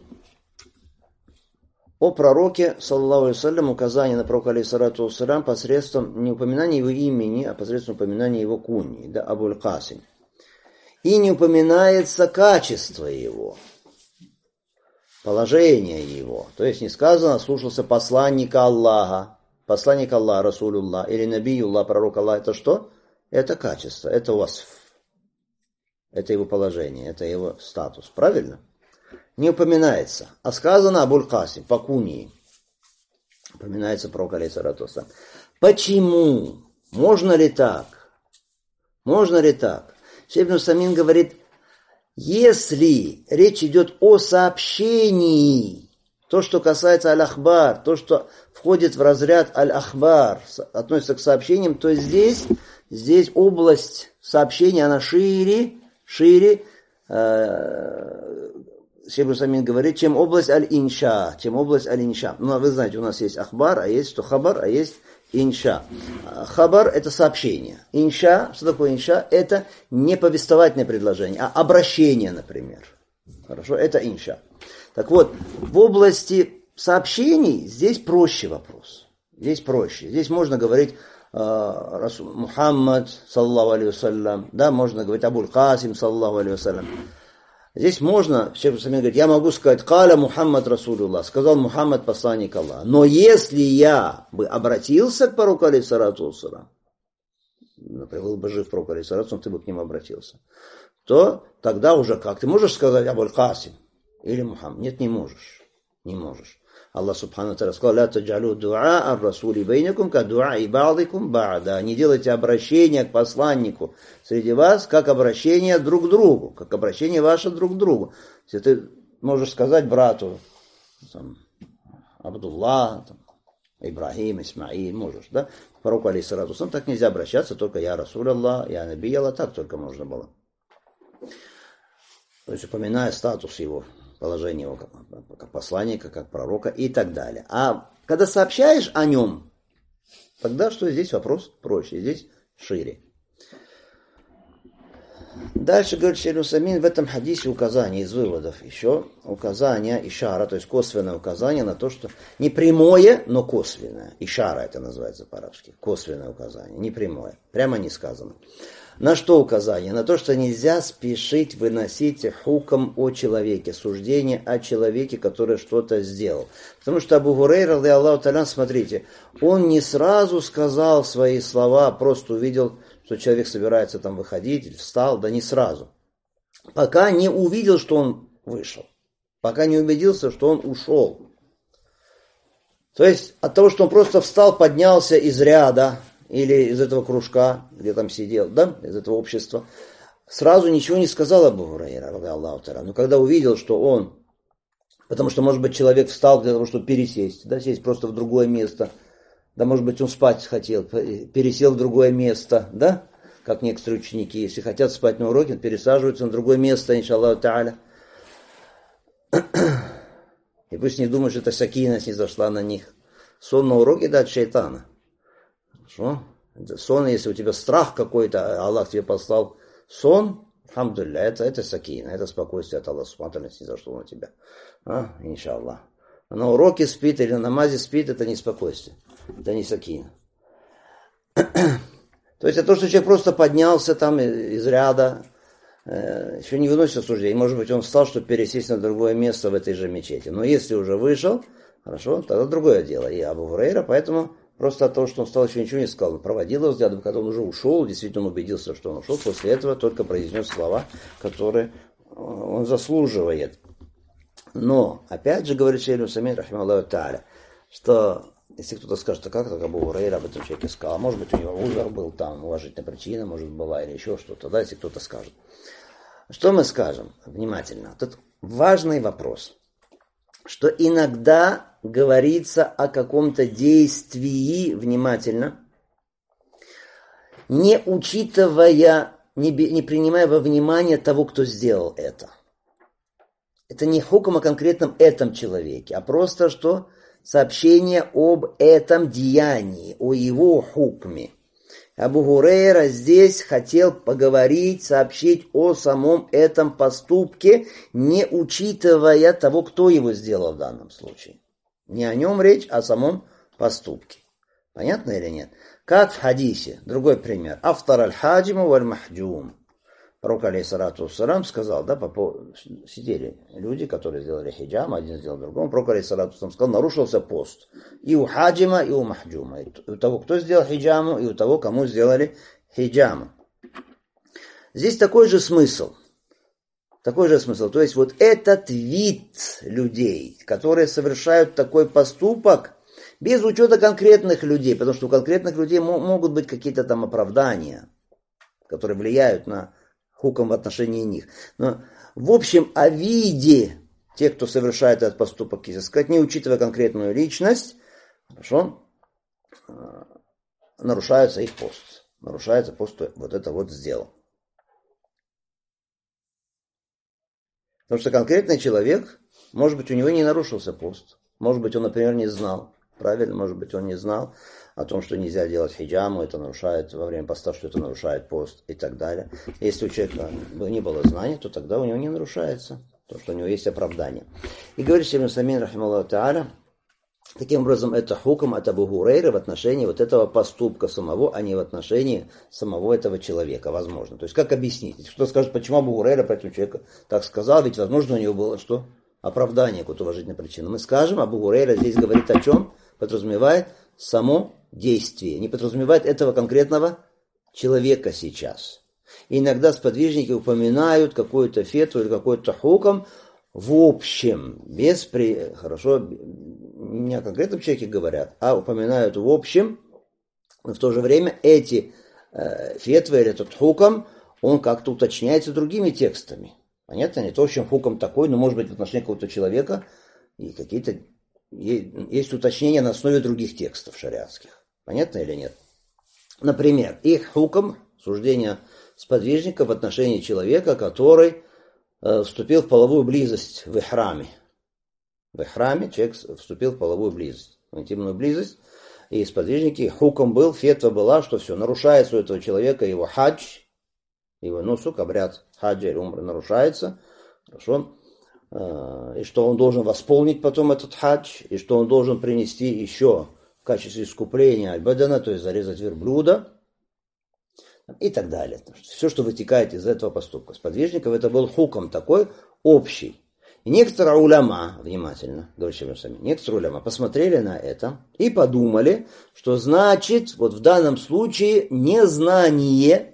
о пророке, саллаллаху алейхи вассалям, указание на пророка, алейхиссалату вассалям, посредством не упоминания его имени, а посредством упоминания его куньи, да, Абуль Касим. И не упоминается качество его, положение его. То есть не сказано, слушался посланника Аллаха, Расулюллах, или Набиюллах, пророк Аллах. Это что? Это качество, это васф. Это его положение, это его статус. Правильно? Не упоминается. А сказано Абуль Касим, по куньи. Упоминается пророк, алейхиссалату вассалям. Почему? Можно ли так? Можно ли так? Шейх Усамин говорит, если речь идет о сообщении, то, что касается аль-ахбар, то, что входит в разряд аль-ахбар, относится к сообщениям, то здесь область сообщения, она шире, Шейх Усамин говорит, чем область аль-инша, Ну, вы знаете, у нас есть ахбар, а есть что хабар, а есть инша. Хабар – это сообщение. Инша, что такое инша? Это не повествовательное предложение, а обращение, например. Хорошо, это инша. Так вот, в области сообщений здесь проще вопрос. Здесь проще. Здесь можно говорить Мухаммад, саллаллаху алейхи вассалям, да, можно говорить Абуль Касим, саллаллаху алейхи вассалям. Здесь можно, Шейх Усамин говорит, я могу сказать, каля Мухаммад Расулуллах, сказал Мухаммад, посланник Аллаха. Но если я бы обратился к пророку, алейхиссалату вассалям, например, был бы жив пророк, алейхиссалату вассалям, ты бы к нему обратился, то тогда уже как? Ты можешь сказать Абуль Касим или Мухаммад? Нет, не можешь. Не можешь. Аллах Субхану ва Тааля сказал: «Ля таджалу дуа ар-расули бейнакум ка дуа и ба'дикум ба'да». Не делайте обращение к посланнику среди вас, как обращение друг к другу, как обращение ваше друг к другу. Если ты можешь сказать брату, там, Абдулла, там, Ибрахим, Исмаил, можешь, да? Пророку алейхиссалату вассалам так нельзя обращаться, только я Расуль Аллах, я Наби Аллах, так только можно было. То есть упоминая статус его, положение его как посланника, как пророка и так далее. А когда сообщаешь о нем, тогда что здесь вопрос проще, здесь шире. Дальше, говорит Шейх Усаймин, в этом хадисе указание из выводов еще, указание, ишара, то есть косвенное указание на то, что не прямое, но косвенное. Ишара это называется по-арабски, косвенное указание, не прямое, прямо не сказано. На что указание? На то, что нельзя спешить выносить хуком о человеке, суждение о человеке, который что-то сделал. Потому что Абу Гурейра, Аллаху та'аля, смотрите, он не сразу сказал свои слова, просто увидел, что человек собирается там выходить, встал, да не сразу. Пока не увидел, что он вышел. Пока не убедился, что он ушел. То есть от того, что он просто встал, поднялся из ряда, или из этого кружка, где там сидел, да, из этого общества, сразу ничего не сказал Абу Гурейра, Аллаху та'аля. Но когда увидел, что он, потому что, может быть, человек встал для того, чтобы пересесть, да, сесть просто в другое место, да, может быть, он спать хотел, пересел в другое место, да, как некоторые ученики, если хотят спать на уроке, пересаживаются на другое место, иншаллаху та'аля. И пусть не думают, что это сакина снизошла на них. Сон на уроке, да, от шайтана. Хорошо? Сон, если у тебя страх какой-то, Аллах тебе послал сон, алхамдулилля, это сакина, это спокойствие от Аллаха субхану ва тааля снизошло на тебя. Иншаллах. На уроке спит или на намазе спит, это не спокойствие, это не сакина. То есть это то, что человек просто поднялся там из ряда, еще не выносит осуждение. Может быть, он встал, чтобы пересесть на другое место в этой же мечети. Но если уже вышел, хорошо, тогда другое дело. И Абу Гурейра, поэтому просто от того, что он встал, еще ничего не сказал. Он проводил его взглядом, когда он уже ушел, действительно убедился, что он ушел. После этого только произнес слова, которые он заслуживает. Но, опять же, говорит Шейх Усаймин, рахимахуллаху та'аля, что если кто-то скажет, а как так Абу Гурейра об этом человеке сказал, может быть, у него узр был там, уважительная причина, может, была или еще что-то, да, если кто-то скажет. Что мы скажем? Внимательно. Тут важный вопрос, что иногда говорится о каком-то действии, внимательно, не учитывая, не принимая во внимание того, кто сделал это. Это не хукм о конкретном этом человеке, а просто что сообщение об этом деянии, о его хукме. Абу Гурейра здесь хотел поговорить, сообщить о самом этом поступке, не учитывая того, кто его сделал в данном случае. Не о нем речь, а о самом поступке. Понятно или нет? Как в хадисе. Другой пример. Афтар аль-хаджиму валь-махджум. Пророк алейхиссалату вассалам сказал, да, сидели люди, которые сделали хиджам, один сделал другому. Пророк алейхиссалату вассалам сказал, нарушился пост. И у хаджима, и у махджума. И у того, кто сделал хиджаму, и у того, кому сделали хиджаму. Здесь такой же смысл. Такой же смысл. То есть вот этот вид людей, которые совершают такой поступок, без учета конкретных людей, потому что у конкретных людей могут быть какие-то там оправдания, которые влияют на хуком в отношении них. Но в общем о виде тех, кто совершает этот поступок, если сказать, не учитывая конкретную личность, хорошо, нарушается их пост. Нарушается пост, вот это вот сделал. Потому что конкретный человек, может быть, у него не нарушился пост. Может быть, он, например, не знал. Правильно, может быть, он не знал о том, что нельзя делать хиджаму, это нарушает во время поста, что это нарушает пост и так далее. Если у человека не было знания, то тогда у него не нарушается, то, что у него есть оправдание. И говорит Шейх Усаймин, рахимахуллаху та'аля, таким образом, это хукм от Абу Гурейры в отношении вот этого поступка самого, а не в отношении самого этого человека, возможно. То есть, как объяснить? Кто скажет, почему Абу Гурейра по этому человеку так сказал, ведь, возможно, у него было что? Оправдание, какую-то уважительную причину. Мы скажем, Абу Гурейра здесь говорит о чем? Подразумевает само действие, не подразумевает этого конкретного человека сейчас. И иногда сподвижники упоминают какую-то фетву или какой-то хукм в общем, хорошо, не о конкретном человеке говорят, а упоминают в общем, но в то же время эти фетвы или этот хукам, он как-то уточняется другими текстами. Понятно? Не то, в общем, хукам такой, но может быть в отношении какого-то человека и какие-то есть уточнения на основе других текстов шариатских. Понятно или нет? Например, их хукам, суждение сподвижника в отношении человека, который вступил в половую близость в ихраме. В ихраме человек вступил в половую близость, в интимную близость. И сподвижники, хукам был, фетва была, что все, нарушается у этого человека его хадж, его нусук, обряд хаджа или умры нарушается. Хорошо. И что он должен восполнить потом этот хадж, и что он должен принести еще в качестве искупления аль-бадана, то есть зарезать верблюда, и так далее. Все, что вытекает из этого поступка сподвижников, это был хукам такой общий. И некоторые уляма, внимательно, говорите сами, некоторые уляма посмотрели на это и подумали, что значит, вот в данном случае незнание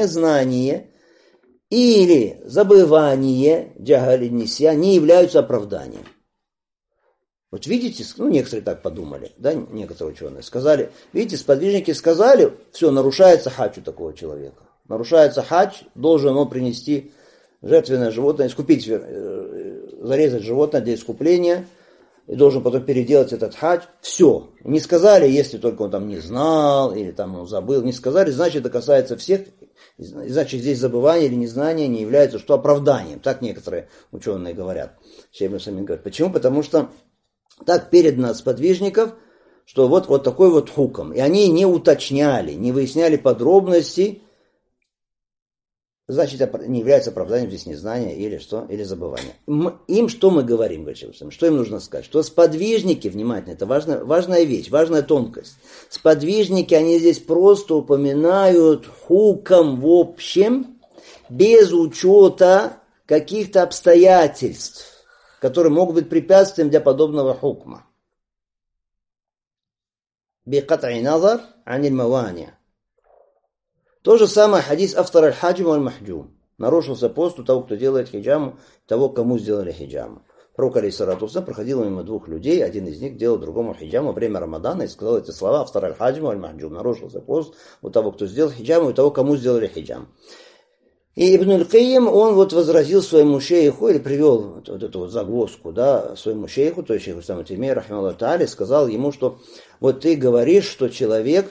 или забывание, джахаль нисья, не являются оправданием. Вот видите, некоторые так подумали, да, некоторые ученые сказали, видите, сподвижники сказали, все, нарушается хадж у такого человека. Нарушается хадж, должен он принести жертвенное животное, искупить, зарезать животное для искупления, и должен потом переделать этот хадж. Все. Не сказали, если только он там не знал, или там он забыл, не сказали, значит, это касается всех, значит, здесь забывание или незнание не является что оправданием. Так некоторые ученые говорят. Шейх Самин говорит. Почему? Потому что так передано от сподвижников, что вот такой вот хукам. И они не уточняли, не выясняли подробности, значит, не является оправданием здесь незнание или что, или забывание. Им что мы говорим, что им нужно сказать? Что сподвижники, внимательно, это важная вещь, важная тонкость. Сподвижники, они здесь просто упоминают хукам в общем, без учета каких-то обстоятельств, которые могут быть препятствием для подобного хукма. Бикат'и назар аниль мавани. То же самое хадис автор аль-хаджим аль-махджум. Нарушился пост у того, кто делает хиджаму, того, кому сделали хиджаму. Пророк алейхиссалату вассалям проходил мимо двух людей, один из них делал другому хиджаму во время Рамадана и сказал эти слова автор аль-хаджим аль-махджум. Нарушился пост у того, кто сделал хиджаму, и того, кому сделали хиджам. И Ибн аль-Кайим, он вот возразил своему шейху, или привел вот эту вот загвоздку, да, своему шейху, то есть шейху Ислама Теймия, рахимахуллаху тааля, сказал ему, что вот ты говоришь, что человек,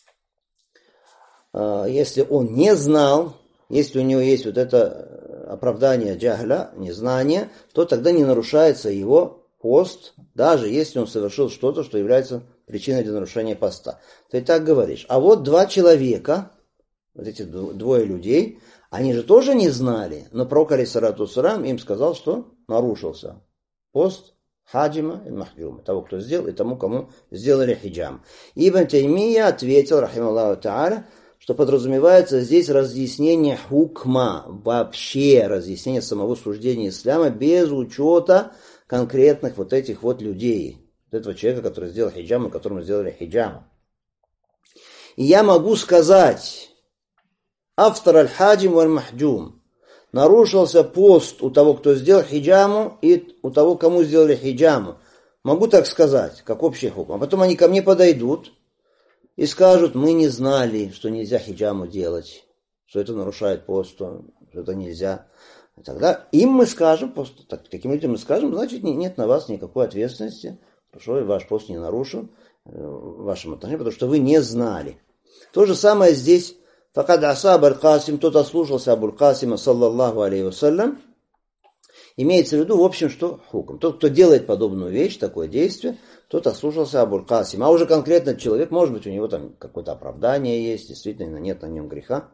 если он не знал, если у него есть вот это оправдание джахля, незнание, то тогда не нарушается его пост, даже если он совершил что-то, что является причиной для нарушения поста. Ты так говоришь. А вот два человека, вот эти двое людей, они же тоже не знали, но пророк алейхиссалату вассалям им сказал, что нарушился пост хаджима и махджума, того, кто сделал, и тому, кому сделали хиджам. Ибн Таймия ответил, рахималлаху тааля, что подразумевается здесь разъяснение хукма, вообще разъяснение самого суждения ислама без учета конкретных вот этих вот людей, вот этого человека, который сделал хиджам, и которому сделали хиджам. И я могу сказать, автор аль-хаджим валь-махджум, нарушился пост у того, кто сделал хиджаму, и у того, кому сделали хиджаму. Могу так сказать, как общий хукм. А потом они ко мне подойдут и скажут, мы не знали, что нельзя хиджаму делать, что это нарушает пост, что это нельзя. И тогда им мы скажем, просто таким людям мы скажем, значит, нет на вас никакой ответственности, хорошо, и ваш пост не нарушен в вашем отношении, потому что вы не знали. То же самое здесь. Факад асаб аль-Касим, тот ослушался Абуль-Касима, саллаллаху алейхи вассалям, имеется в виду, в общем, что хукм. Тот, кто делает подобную вещь, такое действие, тот ослушался Абуль-Касима. А уже конкретно человек, может быть, у него там какое-то оправдание есть, действительно, нет на нем греха.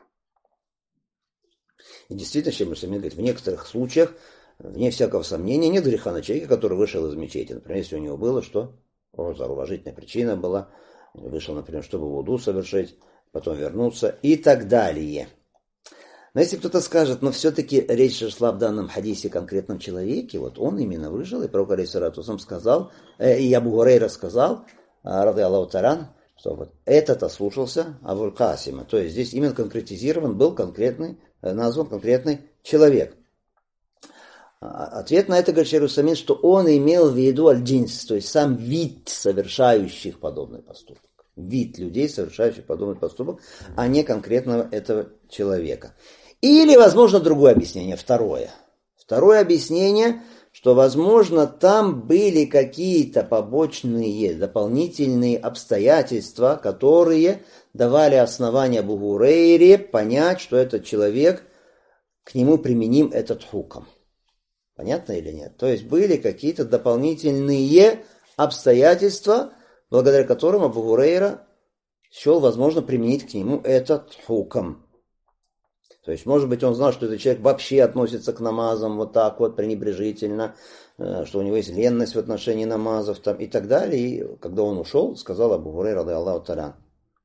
И действительно, Шейх Мусамин говорит, в некоторых случаях, вне всякого сомнения, нет греха на человека, который вышел из мечети. Например, если у него было, что уважительная причина была, вышел, например, чтобы вуду совершить, потом вернуться и так далее. Но если кто-то скажет, но все-таки речь шла в данном хадисе о конкретном человеке, вот он именно вышел, и пророк алейхиссалату вассалям сказал, и Абу Гурейра сказал, рады Аллаху таран, что вот этот ослушался Абуль-Касима. То есть здесь именно конкретизирован был конкретный, назван конкретный человек. Ответ на это, говорит шейх Усамин, что он имел в виду аль-джинс, то есть сам вид совершающих подобный поступок. Вид людей, совершающих подобный поступок, а не конкретного этого человека. Или, возможно, другое объяснение, второе. Второе объяснение, что, возможно, там были какие-то побочные, дополнительные обстоятельства, которые давали основание Абу Гурейре понять, что этот человек, к нему применим этот хукм. Понятно или нет? То есть были какие-то дополнительные обстоятельства, благодаря которым Абу Гурейра счел возможно применить к нему этот хукм. То есть, может быть, он знал, что этот человек вообще относится к намазам вот так вот, пренебрежительно, что у него есть ленность в отношении намазов там, и так далее. И когда он ушел, сказал Абу Гурейра, ради Аллаху та'аля.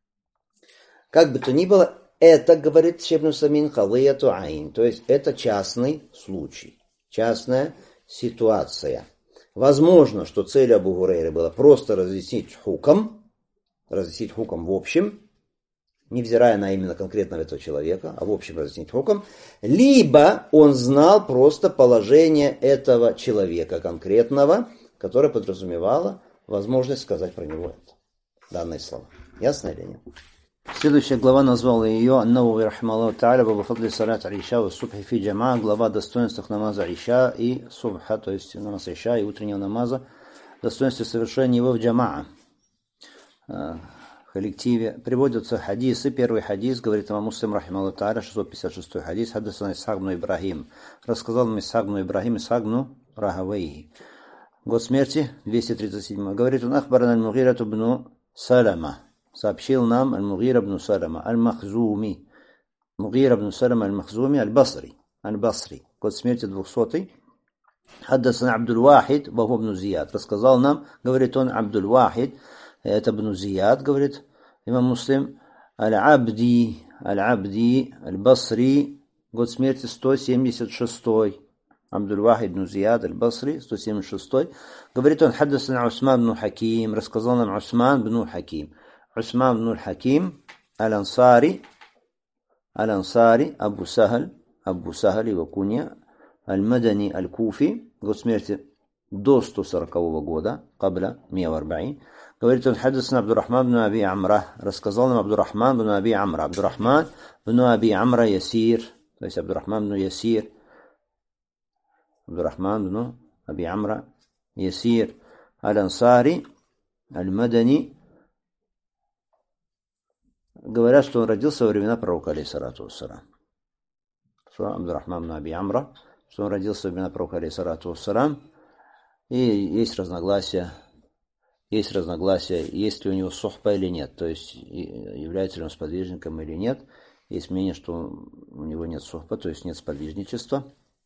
Как бы то ни было, это, говорит шейх Ибн Усаймин, халияту айн, то есть это частный случай. Частная ситуация. Возможно, что цель Абу Гурейры была просто разъяснить хукм в общем, невзирая на именно конкретного этого человека, а в общем разъяснить хукм, либо он знал просто положение этого человека конкретного, которое подразумевало возможность сказать про него это, данные слова. Ясно или нет? Следующая глава назвала ее «Аннавуи рахмаллаху та'аля бабу фадли салат аль-иша ва субхи фи джамаа», глава о достоинствах намаза иша и субха, то есть намаз иша и утреннего намаза, достоинстве совершения его в джамаа, в коллективе. Приводятся хадисы. Первый хадис, говорит имам Муслим рахимахуллаху та'аля, 656 хадис, хаддасана Исхак ибн Ибрахим. Рассказал нам Исхак ибн Ибрахим, Исхак ибн Рахавейхи. Год смерти 237. Говорит он: ахбарана аль-Мугира ибн Салама. Сообщил нам аль-Мугира ибн Салама аль-Махзуми. Мугира ибн Салама аль-Махзуми аль-Басри. Аль-Басри. Год смерти 200. Хаддасана Абдуль-Вахид ва хуа ибн Зияд. Рассказал нам, говорит он, Абдуль-Вахид, это ибн Зияд, говорит имам Муслим, аль-Абди, аль-Басри, год смерти 176. Абдуль-Вахид ибн Зияд, аль-Басри, 176. Говорит он: хаддасана Усман ибн Хаким. Рассказал нам Усман ибн Хаким. Усман ибн Хаким, аль-Ансари, Абу Сахаль, его кунья, аль-Мадани, аль-Куфи, год смерти до 140 года, кабля 140. Говорит он: хаддасана Абдуррахман ибн Аби Амра. Рассказал нам Абдуррахман ибн Аби Амра. Абдуррахман ибн Аби Амра Ясир, то есть Абдуррахман ибн Ясир. Абдуррахман ибн Аби Амра Ясир, аль-Ансари, аль-Мадани. Говорят, что он родился во времена пророка, алейхиссалату вассалам. Абдуррахман ибн Аби Амра, что он родился во времена пророка, алейхиссалату вассалам. И есть разногласия, есть ли у него сухба или нет, то есть является ли он сподвижником или нет. Есть мнение, что у него нет сухба, то есть нет сподвижничества.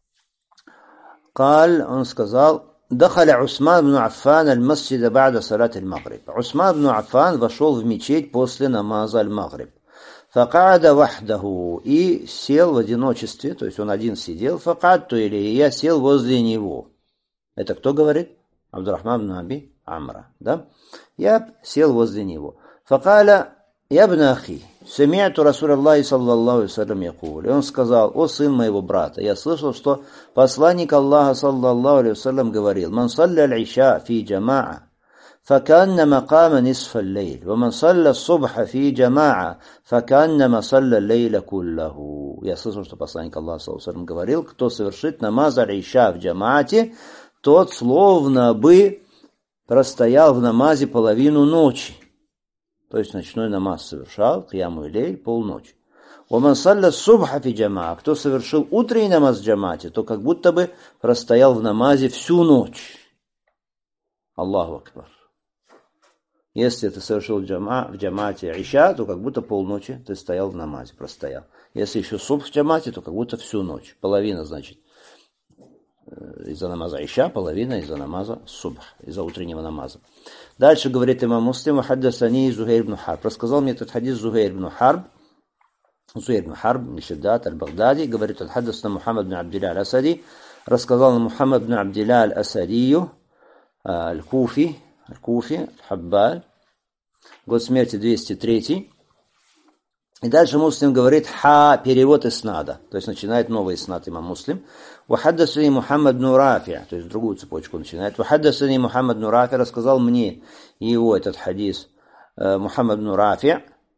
Он сказал: «Дахаля Усман ибн Аффан аль-масджида ба'да салат аль-магриб». Усман ибн Аффан вошел в мечеть после намаза аль-магриб. Факада вахдаху, и сел в одиночестве, то есть он один сидел. Факадту, или я сел возле него. Это кто говорит? Абдуррахман ибн Аби Амра, да? Я сел возле него. Факаля я ибн ахи, сами'ту Расулаллахи саллаллаху алейхи вассалям якул. И он сказал: о сын моего брата, я слышал, что посланник Аллаха саллаллаху алейхи вассалям говорил: ман салля аль-иша фи джамаа فكأنما قام نصف الليل ومن صلى الصبح في جماعة فكأنما صلى الليل كله. Я слышал, что посланник Аллаха саллаллаху алейхи вассалям говорил: кто совершит намаз аль-иша в джамаате, тот словно бы простоял в намазе половину ночи. То есть ночной намаз совершал, кияму лейль, полночи. ومن صلى الصبح في جماعة, кто совершил утренний намаз в джамаате, то как будто бы простоял в намазе всю ночь. Аллаху акбар. Если ты совершил в джамаате иша, то как будто полночи ты стоял в намазе, простоял. Если еще субх в джамаате, то как будто всю ночь. Половина, значит, из-за намаза иша, половина из-за намаза субх, из-за утреннего намаза. Дальше говорит имам Муслим: хаддасани Зухайр ибн Харб. Рассказал мне этот хадис Зухайр ибн Харб, Мишаддат аль-Багдади. Говорит он: хаддасна Мухаммад ибн Абдилля аль-Асади. Рассказал Мухаммад ибн Абдилля аль-Асадию, аль-Куфи, Хаббаль, год смерти 203. И дальше Муслим говорит перевод иснада, то есть начинает новый иснад имам Муслим. Вахаддасани Мухаммад бн Рафи, то есть другую цепочку начинает. Вахаддасани Мухаммад бн Рафи, рассказал мне его этот хадис Мухаммад бн Рафи,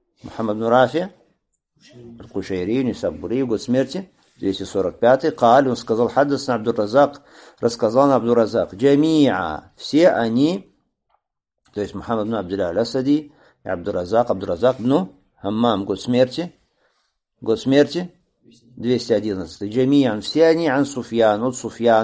Кушайри, Нисабури, год смерти, 245-й. Каль, он сказал, хаддасна Абдур-Разак, рассказал на Абдур-Разак. Джамиа, все они, то есть Мухаммад бн Абдилля аль-Асади и Абдур-Разак бн Хаммам, год смерти, 211. Джамиан, все они, ан Суфьян, от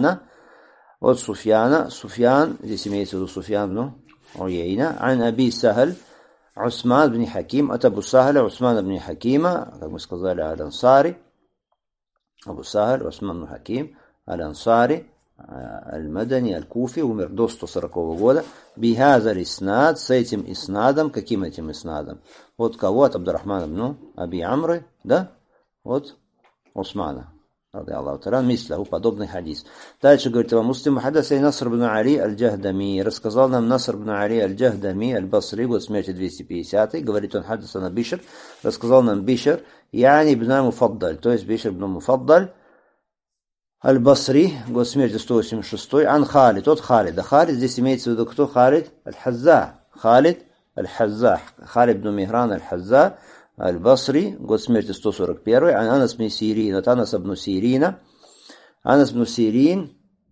Суфьяна, Суфьян, здесь имеется в виду Суфьян, Уяйна, ан Аби Сахаль, Усман бн Хаким, от Абу Сахаля, Усман бн Хакима, как мы сказали, аль-Ансари, Абу Сахаль, Усман бн Хаким, аль-Ансари, аль-Мадани, аль-Куфи, умер до 140 года. Бихазар иснад, с этим иснадом, каким этим иснадом? От кого? От Абдурахмана бн Аби Амры, да? От Усмана. Мисляху, подобный хадис. Дальше говорит имам Муслим, хаддасани Наср бн Али аль-Джахдами, рассказал нам Наср бн Али аль-Джахдами, аль-Басри, год смерти 250, говорит он, хаддасана Бишр, рассказал нам Бишр, яни бн Муфаддаль, то есть Бишр бн Муфаддаль, аль-Басри, год смерти 186, ан Халид, от Халида. Халид, здесь имеется в виду кто? Халид аль-Хазза, Халид бн Михран аль-Хазза, аль-Басри, год смерти 141, Анас бн Сирин, от Анас бн Сирина, Анас бн Сирин,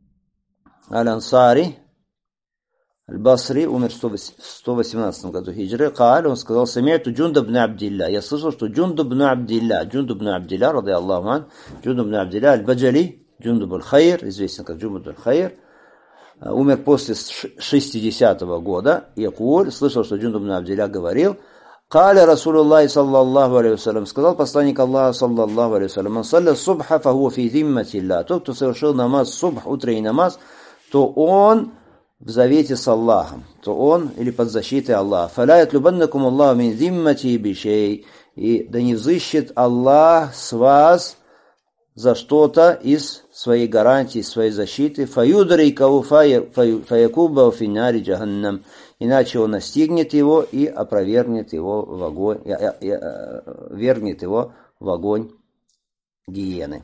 аль-Ансари, аль-Басри, умер в 118 году хиджры. Кааль, он сказал, сами'ту Джундаб бн Абдилля, я слышал, что Джундаб бн Абдилля, ради Аллаху ан, Джундаб бн Абдилля, аль-Баджали, Джундаб аль-Хайр, известен как Джундаб аль-Хайр, умер после 60-го года. Якуль, слышал, что Джундаб бн Абдилля говорил, Каля Расулуллахи саллаллаху алейхи вассалям, сказал посланник Аллаха саллаллаху алейхи вассалям, ман салля субха фахуа фи зимматилля, тот, кто совершил намаз субх, утренний намаз, то он в завете с Аллахом, то он или под защитой Аллаха. Фаля ятлубаннакум Аллаху мин зиммати бишей, и да не взыщет Аллах с вас за что-то из своей гарантии, своей защиты. Фаюдрейкау фаякуба финари джаханнам, иначе он настигнет его и опровергнет его в огонь, вергнет его в огонь гиены.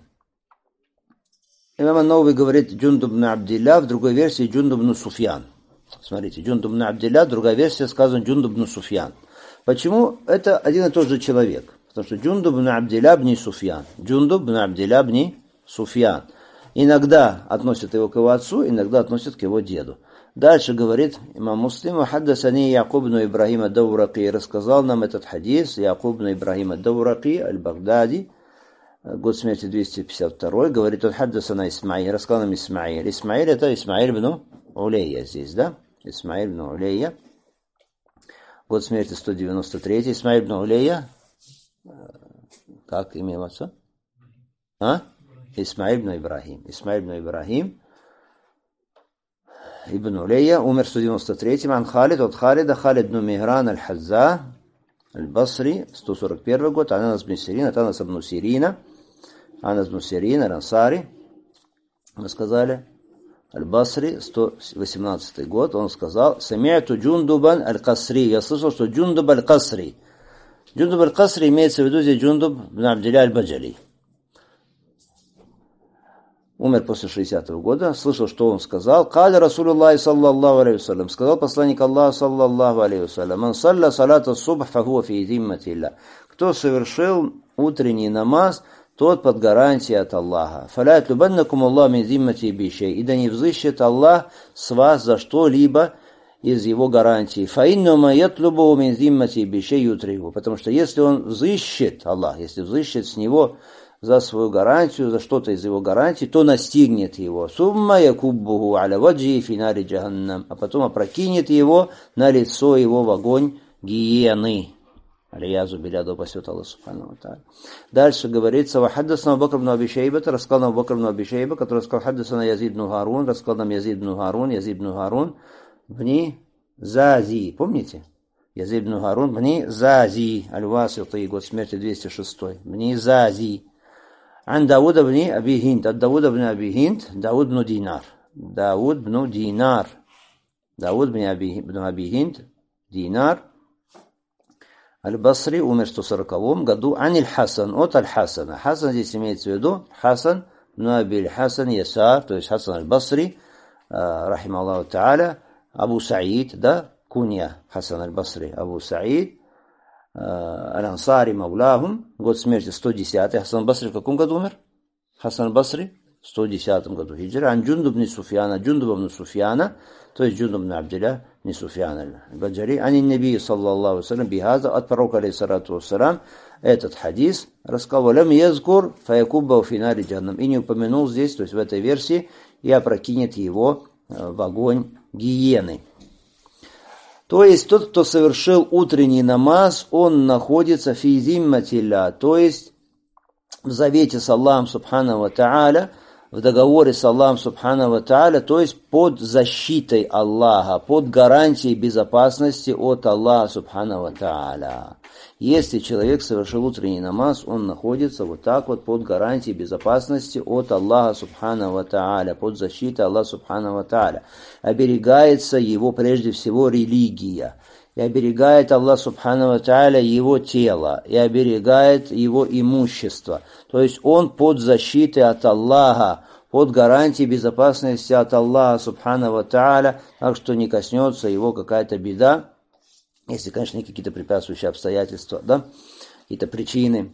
Имам ан-Навави говорит Джундуб бн Абдилля, в другой версии Джундуб бн Суфьян. Смотрите, Джундуб бн Абдилля, другая версия сказана Джундуб бн Суфьян. Почему? Это один и тот же человек. Потому что Джундуб бн Абдилля бн Суфьян. Джундуб бн Абдилля бн Суфьян. Иногда относят его к его отцу, иногда относят к его деду. Дальше говорит имам Муслим, хаддасани Якуб бн Ибрахим ад-Даураки, рассказал нам этот хадис Якуб бн Ибрахим ад-Даураки, аль-Багдади, год смерти 252, говорит он, хаддасана Исмаиль, рассказал нам Исмаиль. Исмаиль это Исмаиль бн Улейя здесь, да? Исмаиль бн Улейя, год смерти 193, Исмаиль бн Улейя, как имя отца? Исмаиль бн Ибрахим. Исмаиль бн Ибрахим ибн Улейя, умер в 193-м, ан Халид, от Халида, Халид бн Михран аль-Хазза, аль-Басри, 141 год, Анас бн Сирин, от Анас бн Сирина, Анас бн Сирин, аль-Ансари, мы сказали, аль-Басри, 118 год, он сказал, сами'ту Джундубан аль-Касри, я слышал, что Джундуб аль-Касри. Джундуб аль-Касри имеется в виду здесь Джундуб бн Абдилля аль-Баджали. Умер после 60-го года, слышал, что он сказал. Каля Расулуллахи саллаллаху алейхи вассалям, сказал посланник Аллаха саллаллаху алейхи вассалям, ман салля салата субх фахуа фи зимматилля. Кто совершил утренний намаз, тот под гарантией от Аллаха. Фаля ятлубаннакум Аллаху мин зиммати бишей, и да не взыщет Аллах с вас за что-либо из его гарантии. Фаиннума ятлубу мин зиммати бишей ютриху, потому что если он взыщет, Аллах, если взыщет с него за свою гарантию, за что-то из его гарантий, то настигнет его. Сумма якуббуху аля ваджи финари джаханнам, а потом опрокинет его на лицо его в огонь гиены. Алиязу биляду упасет Аллах субхану ва тааля. Дальше говорится, вахаддасна Абу Бакр бн Аби Шейба, рассказал нам Абу Бакр бн Аби Шейба, который сказал, хаддасна Язид бн Харун, рассказал нам Язид бн Харун, бни Зази, помните? Язид бн Харун, бни Зази, аль-Васити, год смерти 206, бни Зази. عن داود بن أبي هند داود بن أبي هند داود بن دينار داود بن أبي هند دينار Аль-Басри умер в 140 году. Аниль-Хасан, от Аль-Хасана. Хасан здесь имеется в виду Хасан, Нуабиль Хасан Ясар, то есть Хасан Аль-Басри, рахима Аллаху Та'аля, Абу Саид, да, кунья Хасан Аль-Басри, Абу Саид, Аль-Ансари Мауляхум, год смерти 110-й. Хасан Аль-Басри в каком году умер? Хасан Аль-Басри в 110 году хиджры. Ан Джундуб бн Суфьяна, Джундуб бн Суфьяна, то есть Джундуб бн Абдилля бн Суфьяна Аль-Баджари. Ани Наби саллаллаху салям бихаза, от пророка алейхиссалату вассалям, этот хадис рассказал: «Лям язкур фаякубба фи нари джаханнам». И не упомянул здесь, то есть в этой версии, и опрокинет его в огонь гиены. То есть тот, кто совершил утренний намаз, он находится фи зимматилля, то есть в завете с Аллахом субхану ва тааля, в договоре с Аллахом субхану ва тааля, то есть под защитой Аллаха, под гарантией безопасности от Аллаха субхану ва тааля. Если человек совершил утренний намаз, он находится вот так вот под гарантией безопасности от Аллаха субхану ва тааля, под защитой Аллаха субхану ва тааля. Оберегается его прежде всего религия. И оберегает Аллах субхану ва тааля его тело, и оберегает его имущество. То есть он под защитой от Аллаха, под гарантией безопасности от Аллаха субхану ва тааля, так что не коснется его какая-то беда, если, конечно, нет какие-то препятствующие обстоятельства, да, какие-то причины.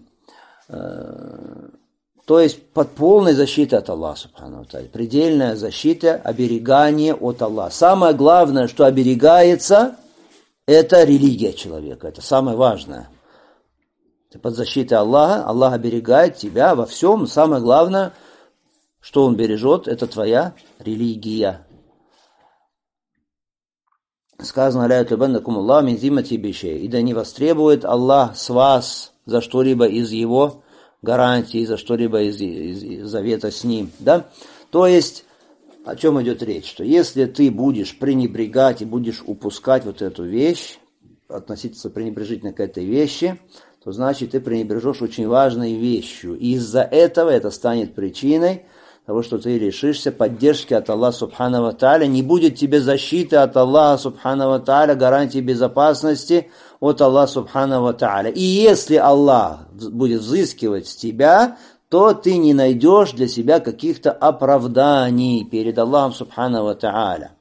То есть под полной защитой от Аллаха субхану ва тааля, предельная защита, оберегание от Аллаха. Самое главное, что оберегается, это религия человека, это самое важное. Ты под защитой Аллаха, Аллах оберегает тебя во всем. Самое главное, что Он бережет, это твоя религия. Сказано: «Ля ятубаннакум Аллаху мин зиммати бишей». И да не востребует Аллах с вас за что-либо из Его гарантий, за что-либо из завета с Ним. Да? То есть, о чем идет речь? Что если ты будешь пренебрегать и будешь упускать вот эту вещь, относиться пренебрежительно к этой вещи, то значит ты пренебрежешь очень важной вещью. И из-за этого это станет причиной того, что ты лишишься поддержки от Аллаха субхану ва тааля, не будет тебе защиты от Аллаха субхану ва тааля, гарантии безопасности от Аллаха субхану ва тааля. И если Аллах будет взыскивать с тебя, то ты не найдешь для себя каких-то оправданий перед Аллахом субхану ва тааля.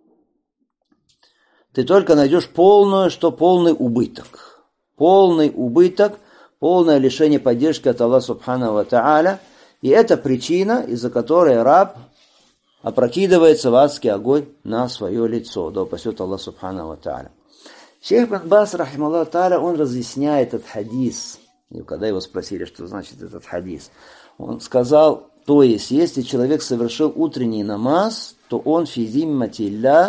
Ты только найдешь полный убыток. Полный убыток, полное лишение поддержки от Аллаха субхану ва тааля. И это причина, из-за которой раб опрокидывается в адский огонь на свое лицо. Да упасет Аллах субхану ва тааля. Шейх ибн Баз, рахима Аллаху тааля, он разъясняет этот хадис. И когда его спросили, что значит этот хадис, он сказал: то есть, если человек совершил утренний намаз, то он физимматилля,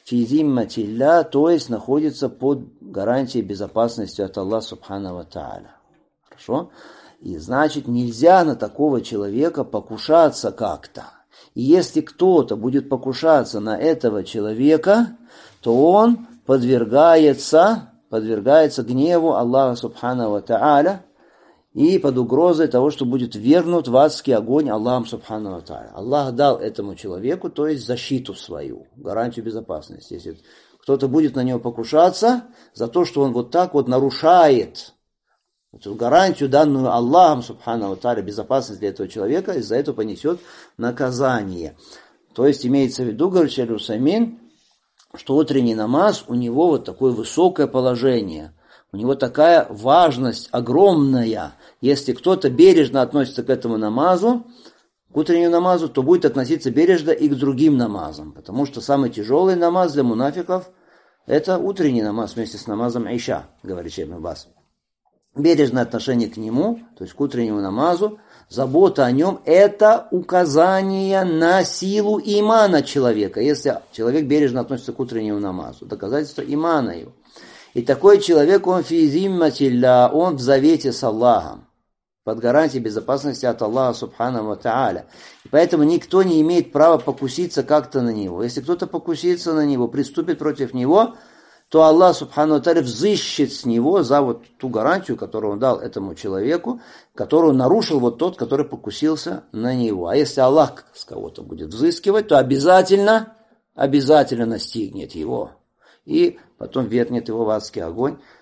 то есть находится под гарантией безопасности от Аллаха субхану ва тааля. Хорошо? И значит, нельзя на такого человека покушаться как-то. И если кто-то будет покушаться на этого человека, то он подвергается гневу Аллаха субхану ва тааля и под угрозой того, что будет вергнут в адский огонь Аллахом субхану ва тааля. Аллах дал этому человеку, то есть защиту свою, гарантию безопасности. Если кто-то будет на него покушаться за то, что он вот так вот нарушает эту гарантию, данную Аллахом субхану ва тааля, безопасность для этого человека, из-за этого понесет наказание. То есть имеется в виду, говорит Шейх Усаймин, что утренний намаз у него вот такое высокое положение, у него такая важность огромная. Если кто-то бережно относится к этому намазу, к утреннему намазу, то будет относиться бережно и к другим намазам, потому что самый тяжелый намаз для мунафиков – это утренний намаз вместе с намазом Иша, говорит Шейх ибн Баз. Бережное отношение к нему, то есть к утреннему намазу, забота о нем – это указание на силу имана человека. Если человек бережно относится к утреннему намазу, доказательство имана его. И такой человек, он физимматилля, он в завете с Аллахом, под гарантией безопасности от Аллаха субхану ва тааля. И поэтому никто не имеет права покуситься как-то на него. Если кто-то покусится на него, приступит против него, то Аллах субхану ва тааля взыщет с него за вот ту гарантию, которую он дал этому человеку, которую нарушил вот тот, который покусился на него. А если Аллах с кого-то будет взыскивать, то обязательно настигнет его и потом вергнет его в адский огонь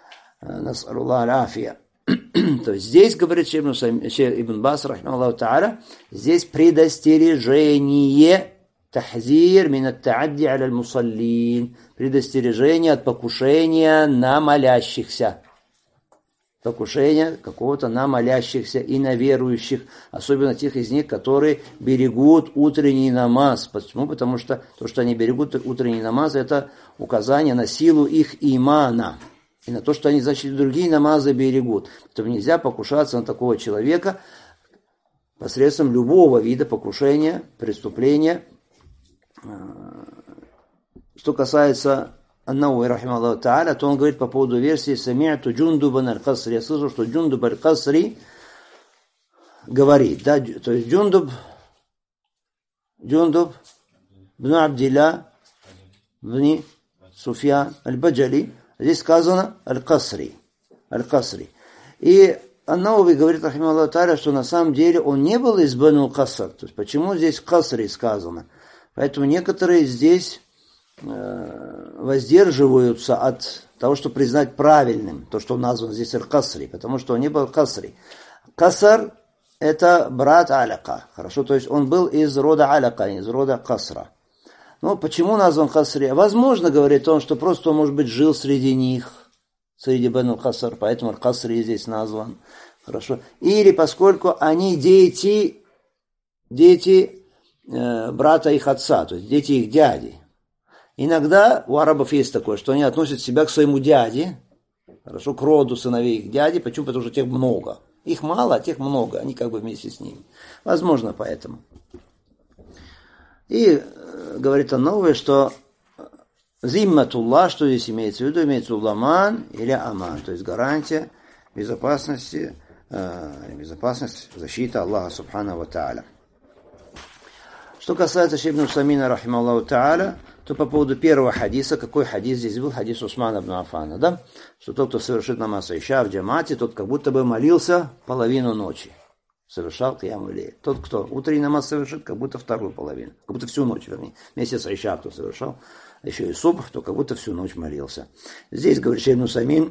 насаллаллаху аль-афия. То есть здесь, говорит шейх Ибн Баз, рахимахуллаху та'аля, здесь предостережение, тахзир мин ат-та'адди аля аль-мусаллин, предостережение от покушения на молящихся. Покушение какого-то на молящихся и на верующих, особенно тех из них, которые берегут утренний намаз. Почему? Потому что то, что они берегут утренний намаз, это указание на силу их имана. И на то, что они, значит, другие намазы берегут. Поэтому нельзя покушаться на такого человека посредством любого вида покушения, преступления. Что касается Ан-Навави, рахимахуллаху та'аля, то он говорит по поводу версии «Сами'ту Джундубан аль-Касри». Я слышал, что Джундуб аль-Касри говорит, да, то есть Джундуб бн Абдилля бн Суфьян аль-Баджали. Здесь сказано аль-Касри. И Ан-Навави говорит, рахимахуллаху та'аля, что на самом деле он не был из Бану Каср. То есть почему здесь Касри сказано? Поэтому некоторые здесь воздерживаются от того, чтобы признать правильным то, что названо здесь аль-Касри, потому что он не был Касри. Каср – это брат Аляка. Хорошо, то есть он был из рода Аляка, из рода Касра. Ну, почему назван Касри? Возможно, говорит он, что просто он, может быть, жил среди них, среди Бану Каср, поэтому Касри здесь назван. Хорошо. Или поскольку они дети брата их отца, то есть дети их дяди. Иногда у арабов есть такое, что они относят себя к своему дяде, хорошо, к роду сыновей их дяди. Почему? Потому что тех много. Их мало, а тех много. Они как бы вместе с ними. Возможно, поэтому. И говорит Ан-Навави, что зимматуллах, что здесь имеется в виду, имеется в виду ламан или аман, то есть гарантия безопасности, защита Аллаха субхану ва та'аля. Что касается шейх ибн Усаймина, рахимахуллаху та'аля, то по поводу первого хадиса, какой хадис здесь был? Хадис Усмана ибн Аффана, да? Что тот, кто совершит намаз иша в джамате, тот как будто бы молился половину ночи. Совершал кияму лейль. Тот, кто утренний намаз совершит, как будто вторую половину. Как будто всю ночь, вернее. Вместе с иша, кто совершал, еще и субх, то как будто всю ночь молился. Здесь, говорит шейх ибн Усаймин,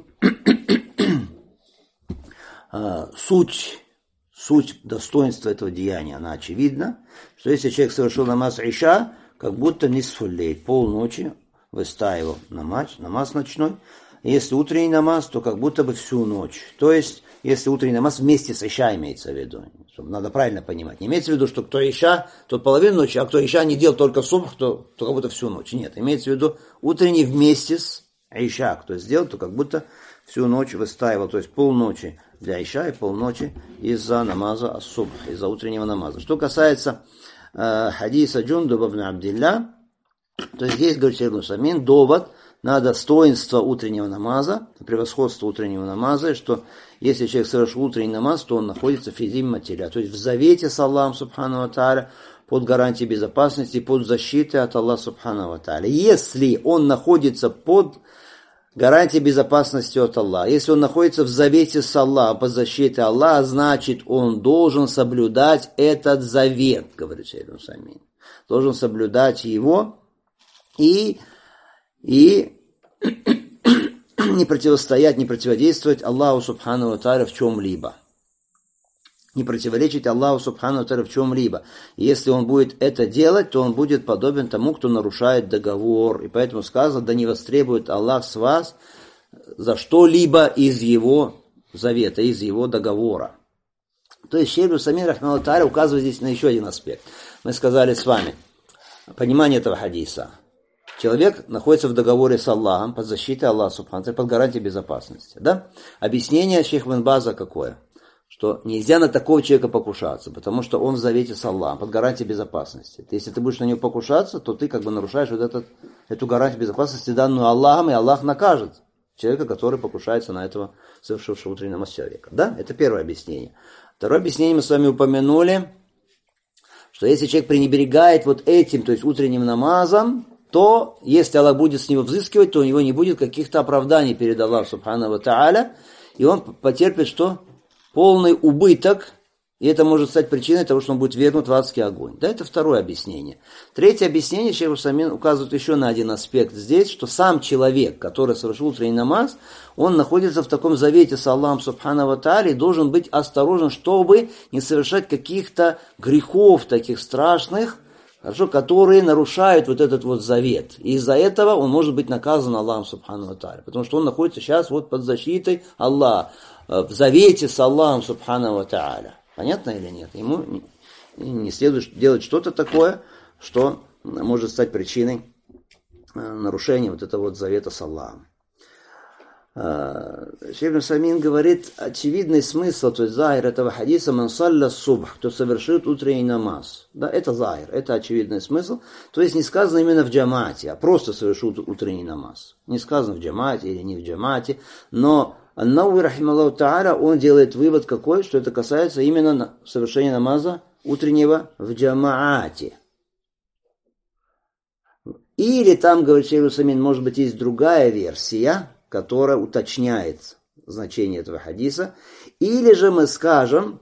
суть достоинства этого деяния, она очевидна, что если человек совершил намаз иша, как будто нисфуллейт, полночи выстаивал намаз ночной. Если утренний намаз, то как будто бы всю ночь. То есть, если утренний намаз вместе с иша имеется в виду. Надо правильно понимать. Не имеется в виду, что кто иша, тот половину ночи, а кто иша не делал только субх, то как будто всю ночь. Нет, имеется в виду утренний вместе с иша. Кто сделал, то как будто всю ночь выстаивал. То есть полночи для иша и полночи из-за намаза ас-субх, из-за утреннего намаза. Что касается хадиса Джундуба бн Абдилля, то здесь, говорит шейх ибн Усаймин, довод на достоинство утреннего намаза, превосходство утреннего намаза, что если человек совершил утренний намаз, то он находится в зимматилля, то есть в завете с Аллахом субхану ва тааля, под гарантией безопасности, под защитой от Аллаха субхану ва тааля. Если он находится под гарантией безопасности от Аллаха, если он находится в завете с Аллахом, под защитой Аллаха, значит, он должен соблюдать этот завет, говорит шейх ибн Усаймин. Должен соблюдать его и не противостоять, не противодействовать Аллаху субхану ва тааля в чем-либо. Не противоречить Аллаху субхану ва тааля в чем-либо. И если он будет это делать, то он будет подобен тому, кто нарушает договор. И поэтому сказано, да не востребует Аллах с вас за что-либо из его завета, из его договора. То есть шейх ибн Усаймин, рахимахуллаху тааля, указывает здесь на еще один аспект. Мы сказали с вами понимание этого хадиса. Человек находится в договоре с Аллахом, под защитой Аллаха субхану ва тааля, под гарантией безопасности. Да? Объяснение шейха ибн База какое? Что нельзя на такого человека покушаться, потому что он в завете с Аллахом, под гарантией безопасности. Если ты будешь на него покушаться, то ты как бы нарушаешь вот эту гарантию безопасности, данную Аллахом, и Аллах накажет человека, который покушается на этого совершившего утренний намаз человека. Да? Это первое объяснение. Второе объяснение мы с вами упомянули, что если человек пренебрегает вот этим, то есть утренним намазом, то если Аллах будет с него взыскивать, то у него не будет каких-то оправданий перед Аллахом субхану ва тааля, и он потерпит что? Полный убыток И это может стать причиной того, что он будет вернут в адский огонь. Да, это второе объяснение. Третье объяснение, Шейх Усаймин указывает еще на один аспект здесь, что сам человек, который совершил утренний намаз, он находится в таком завете с Аллахом Субхану ва Тааля и должен быть осторожен, чтобы не совершать каких-то грехов таких страшных, хорошо, которые нарушают вот этот вот завет. И из-за этого он может быть наказан Аллахом Субхану ва Тааля, потому что он находится сейчас вот под защитой Аллаха, в завете с Аллахом Субхану ва Тааля. Понятно или нет? Ему не следует делать что-то такое, что может стать причиной нарушения вот этого вот завета с Аллахом. Шейх Усаймин говорит, очевидный смысл, то есть захир этого хадиса, ман салля субх, кто совершит утренний намаз. Да, это захир, это очевидный смысл. То есть не сказано именно в джамате, а просто совершил утренний намаз. Не сказано в джамате или не в джамате, но Ан-Науи, рахималлаху тааля, он делает вывод какой, что это касается именно совершения намаза утреннего в джамаате. Или там, говорит Шейх Усаймин, может быть, есть другая версия, которая уточняет значение этого хадиса. Или же мы скажем,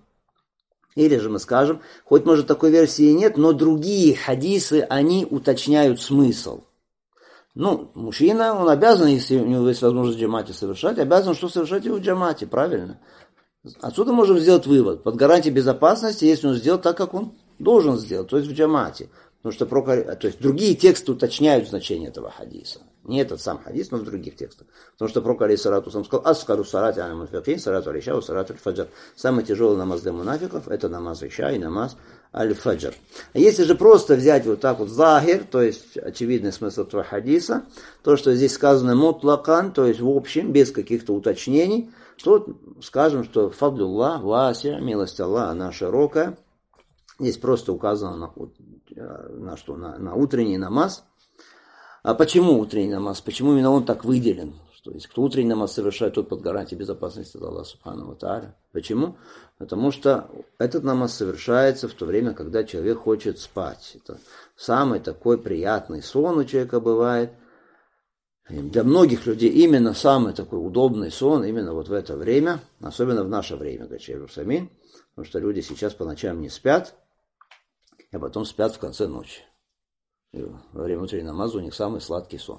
хоть может такой версии и нет, но другие хадисы, они уточняют смысл. Ну, мужчина, он обязан, если у него есть возможность в джамате совершать, обязан что совершать его в джамате, правильно? Отсюда можем сделать вывод. Под гарантией безопасности, если он сделал так, как он должен сделать, то есть в джамате. Потому что то есть другие тексты уточняют значение этого хадиса. Не этот сам хадис, но в других текстах. Потому что пророк алейхиссалату сам сказал, аскару салати аля мунафикин, салату аль-иша, салату аль-фаджр. Самый тяжелый намаз для мунафиков это намаз иша и намаз аль-фаджр. А если же просто взять вот так вот захир, то есть очевидный смысл этого хадиса, то, что здесь сказано мутлакан, то есть в общем, без каких-то уточнений, то скажем, что фадлуллах, вася, милость Аллаха, она широкая. Здесь просто указано на утренний намаз. А почему утренний намаз? Почему именно он так выделен? То есть, кто утренний намаз совершает, тот под гарантией безопасности от Аллаха Субхану ва Тааля. Почему? Потому что этот намаз совершается в то время, когда человек хочет спать. Это самый такой приятный сон у человека бывает. И для многих людей именно самый такой удобный сон именно вот в это время, особенно в наше время, говорит Шейх Усаймин, потому что люди сейчас по ночам не спят, а потом спят в конце ночи. И во время утреннего намаза у них самый сладкий сон.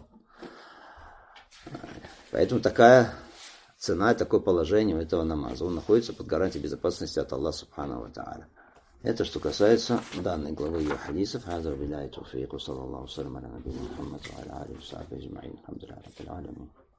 Поэтому такая цена, такое положение у этого намаза. Он находится под гарантией безопасности от Аллаха Субхану ва Тааля. Это что касается данной главы ее хадисов. Хазар билляй туфейку, саллаллаху салям аля набина Мухаммад ва аля алейхи ва сахбихи аджмаин. Алхамдулиллахи раббил алямин.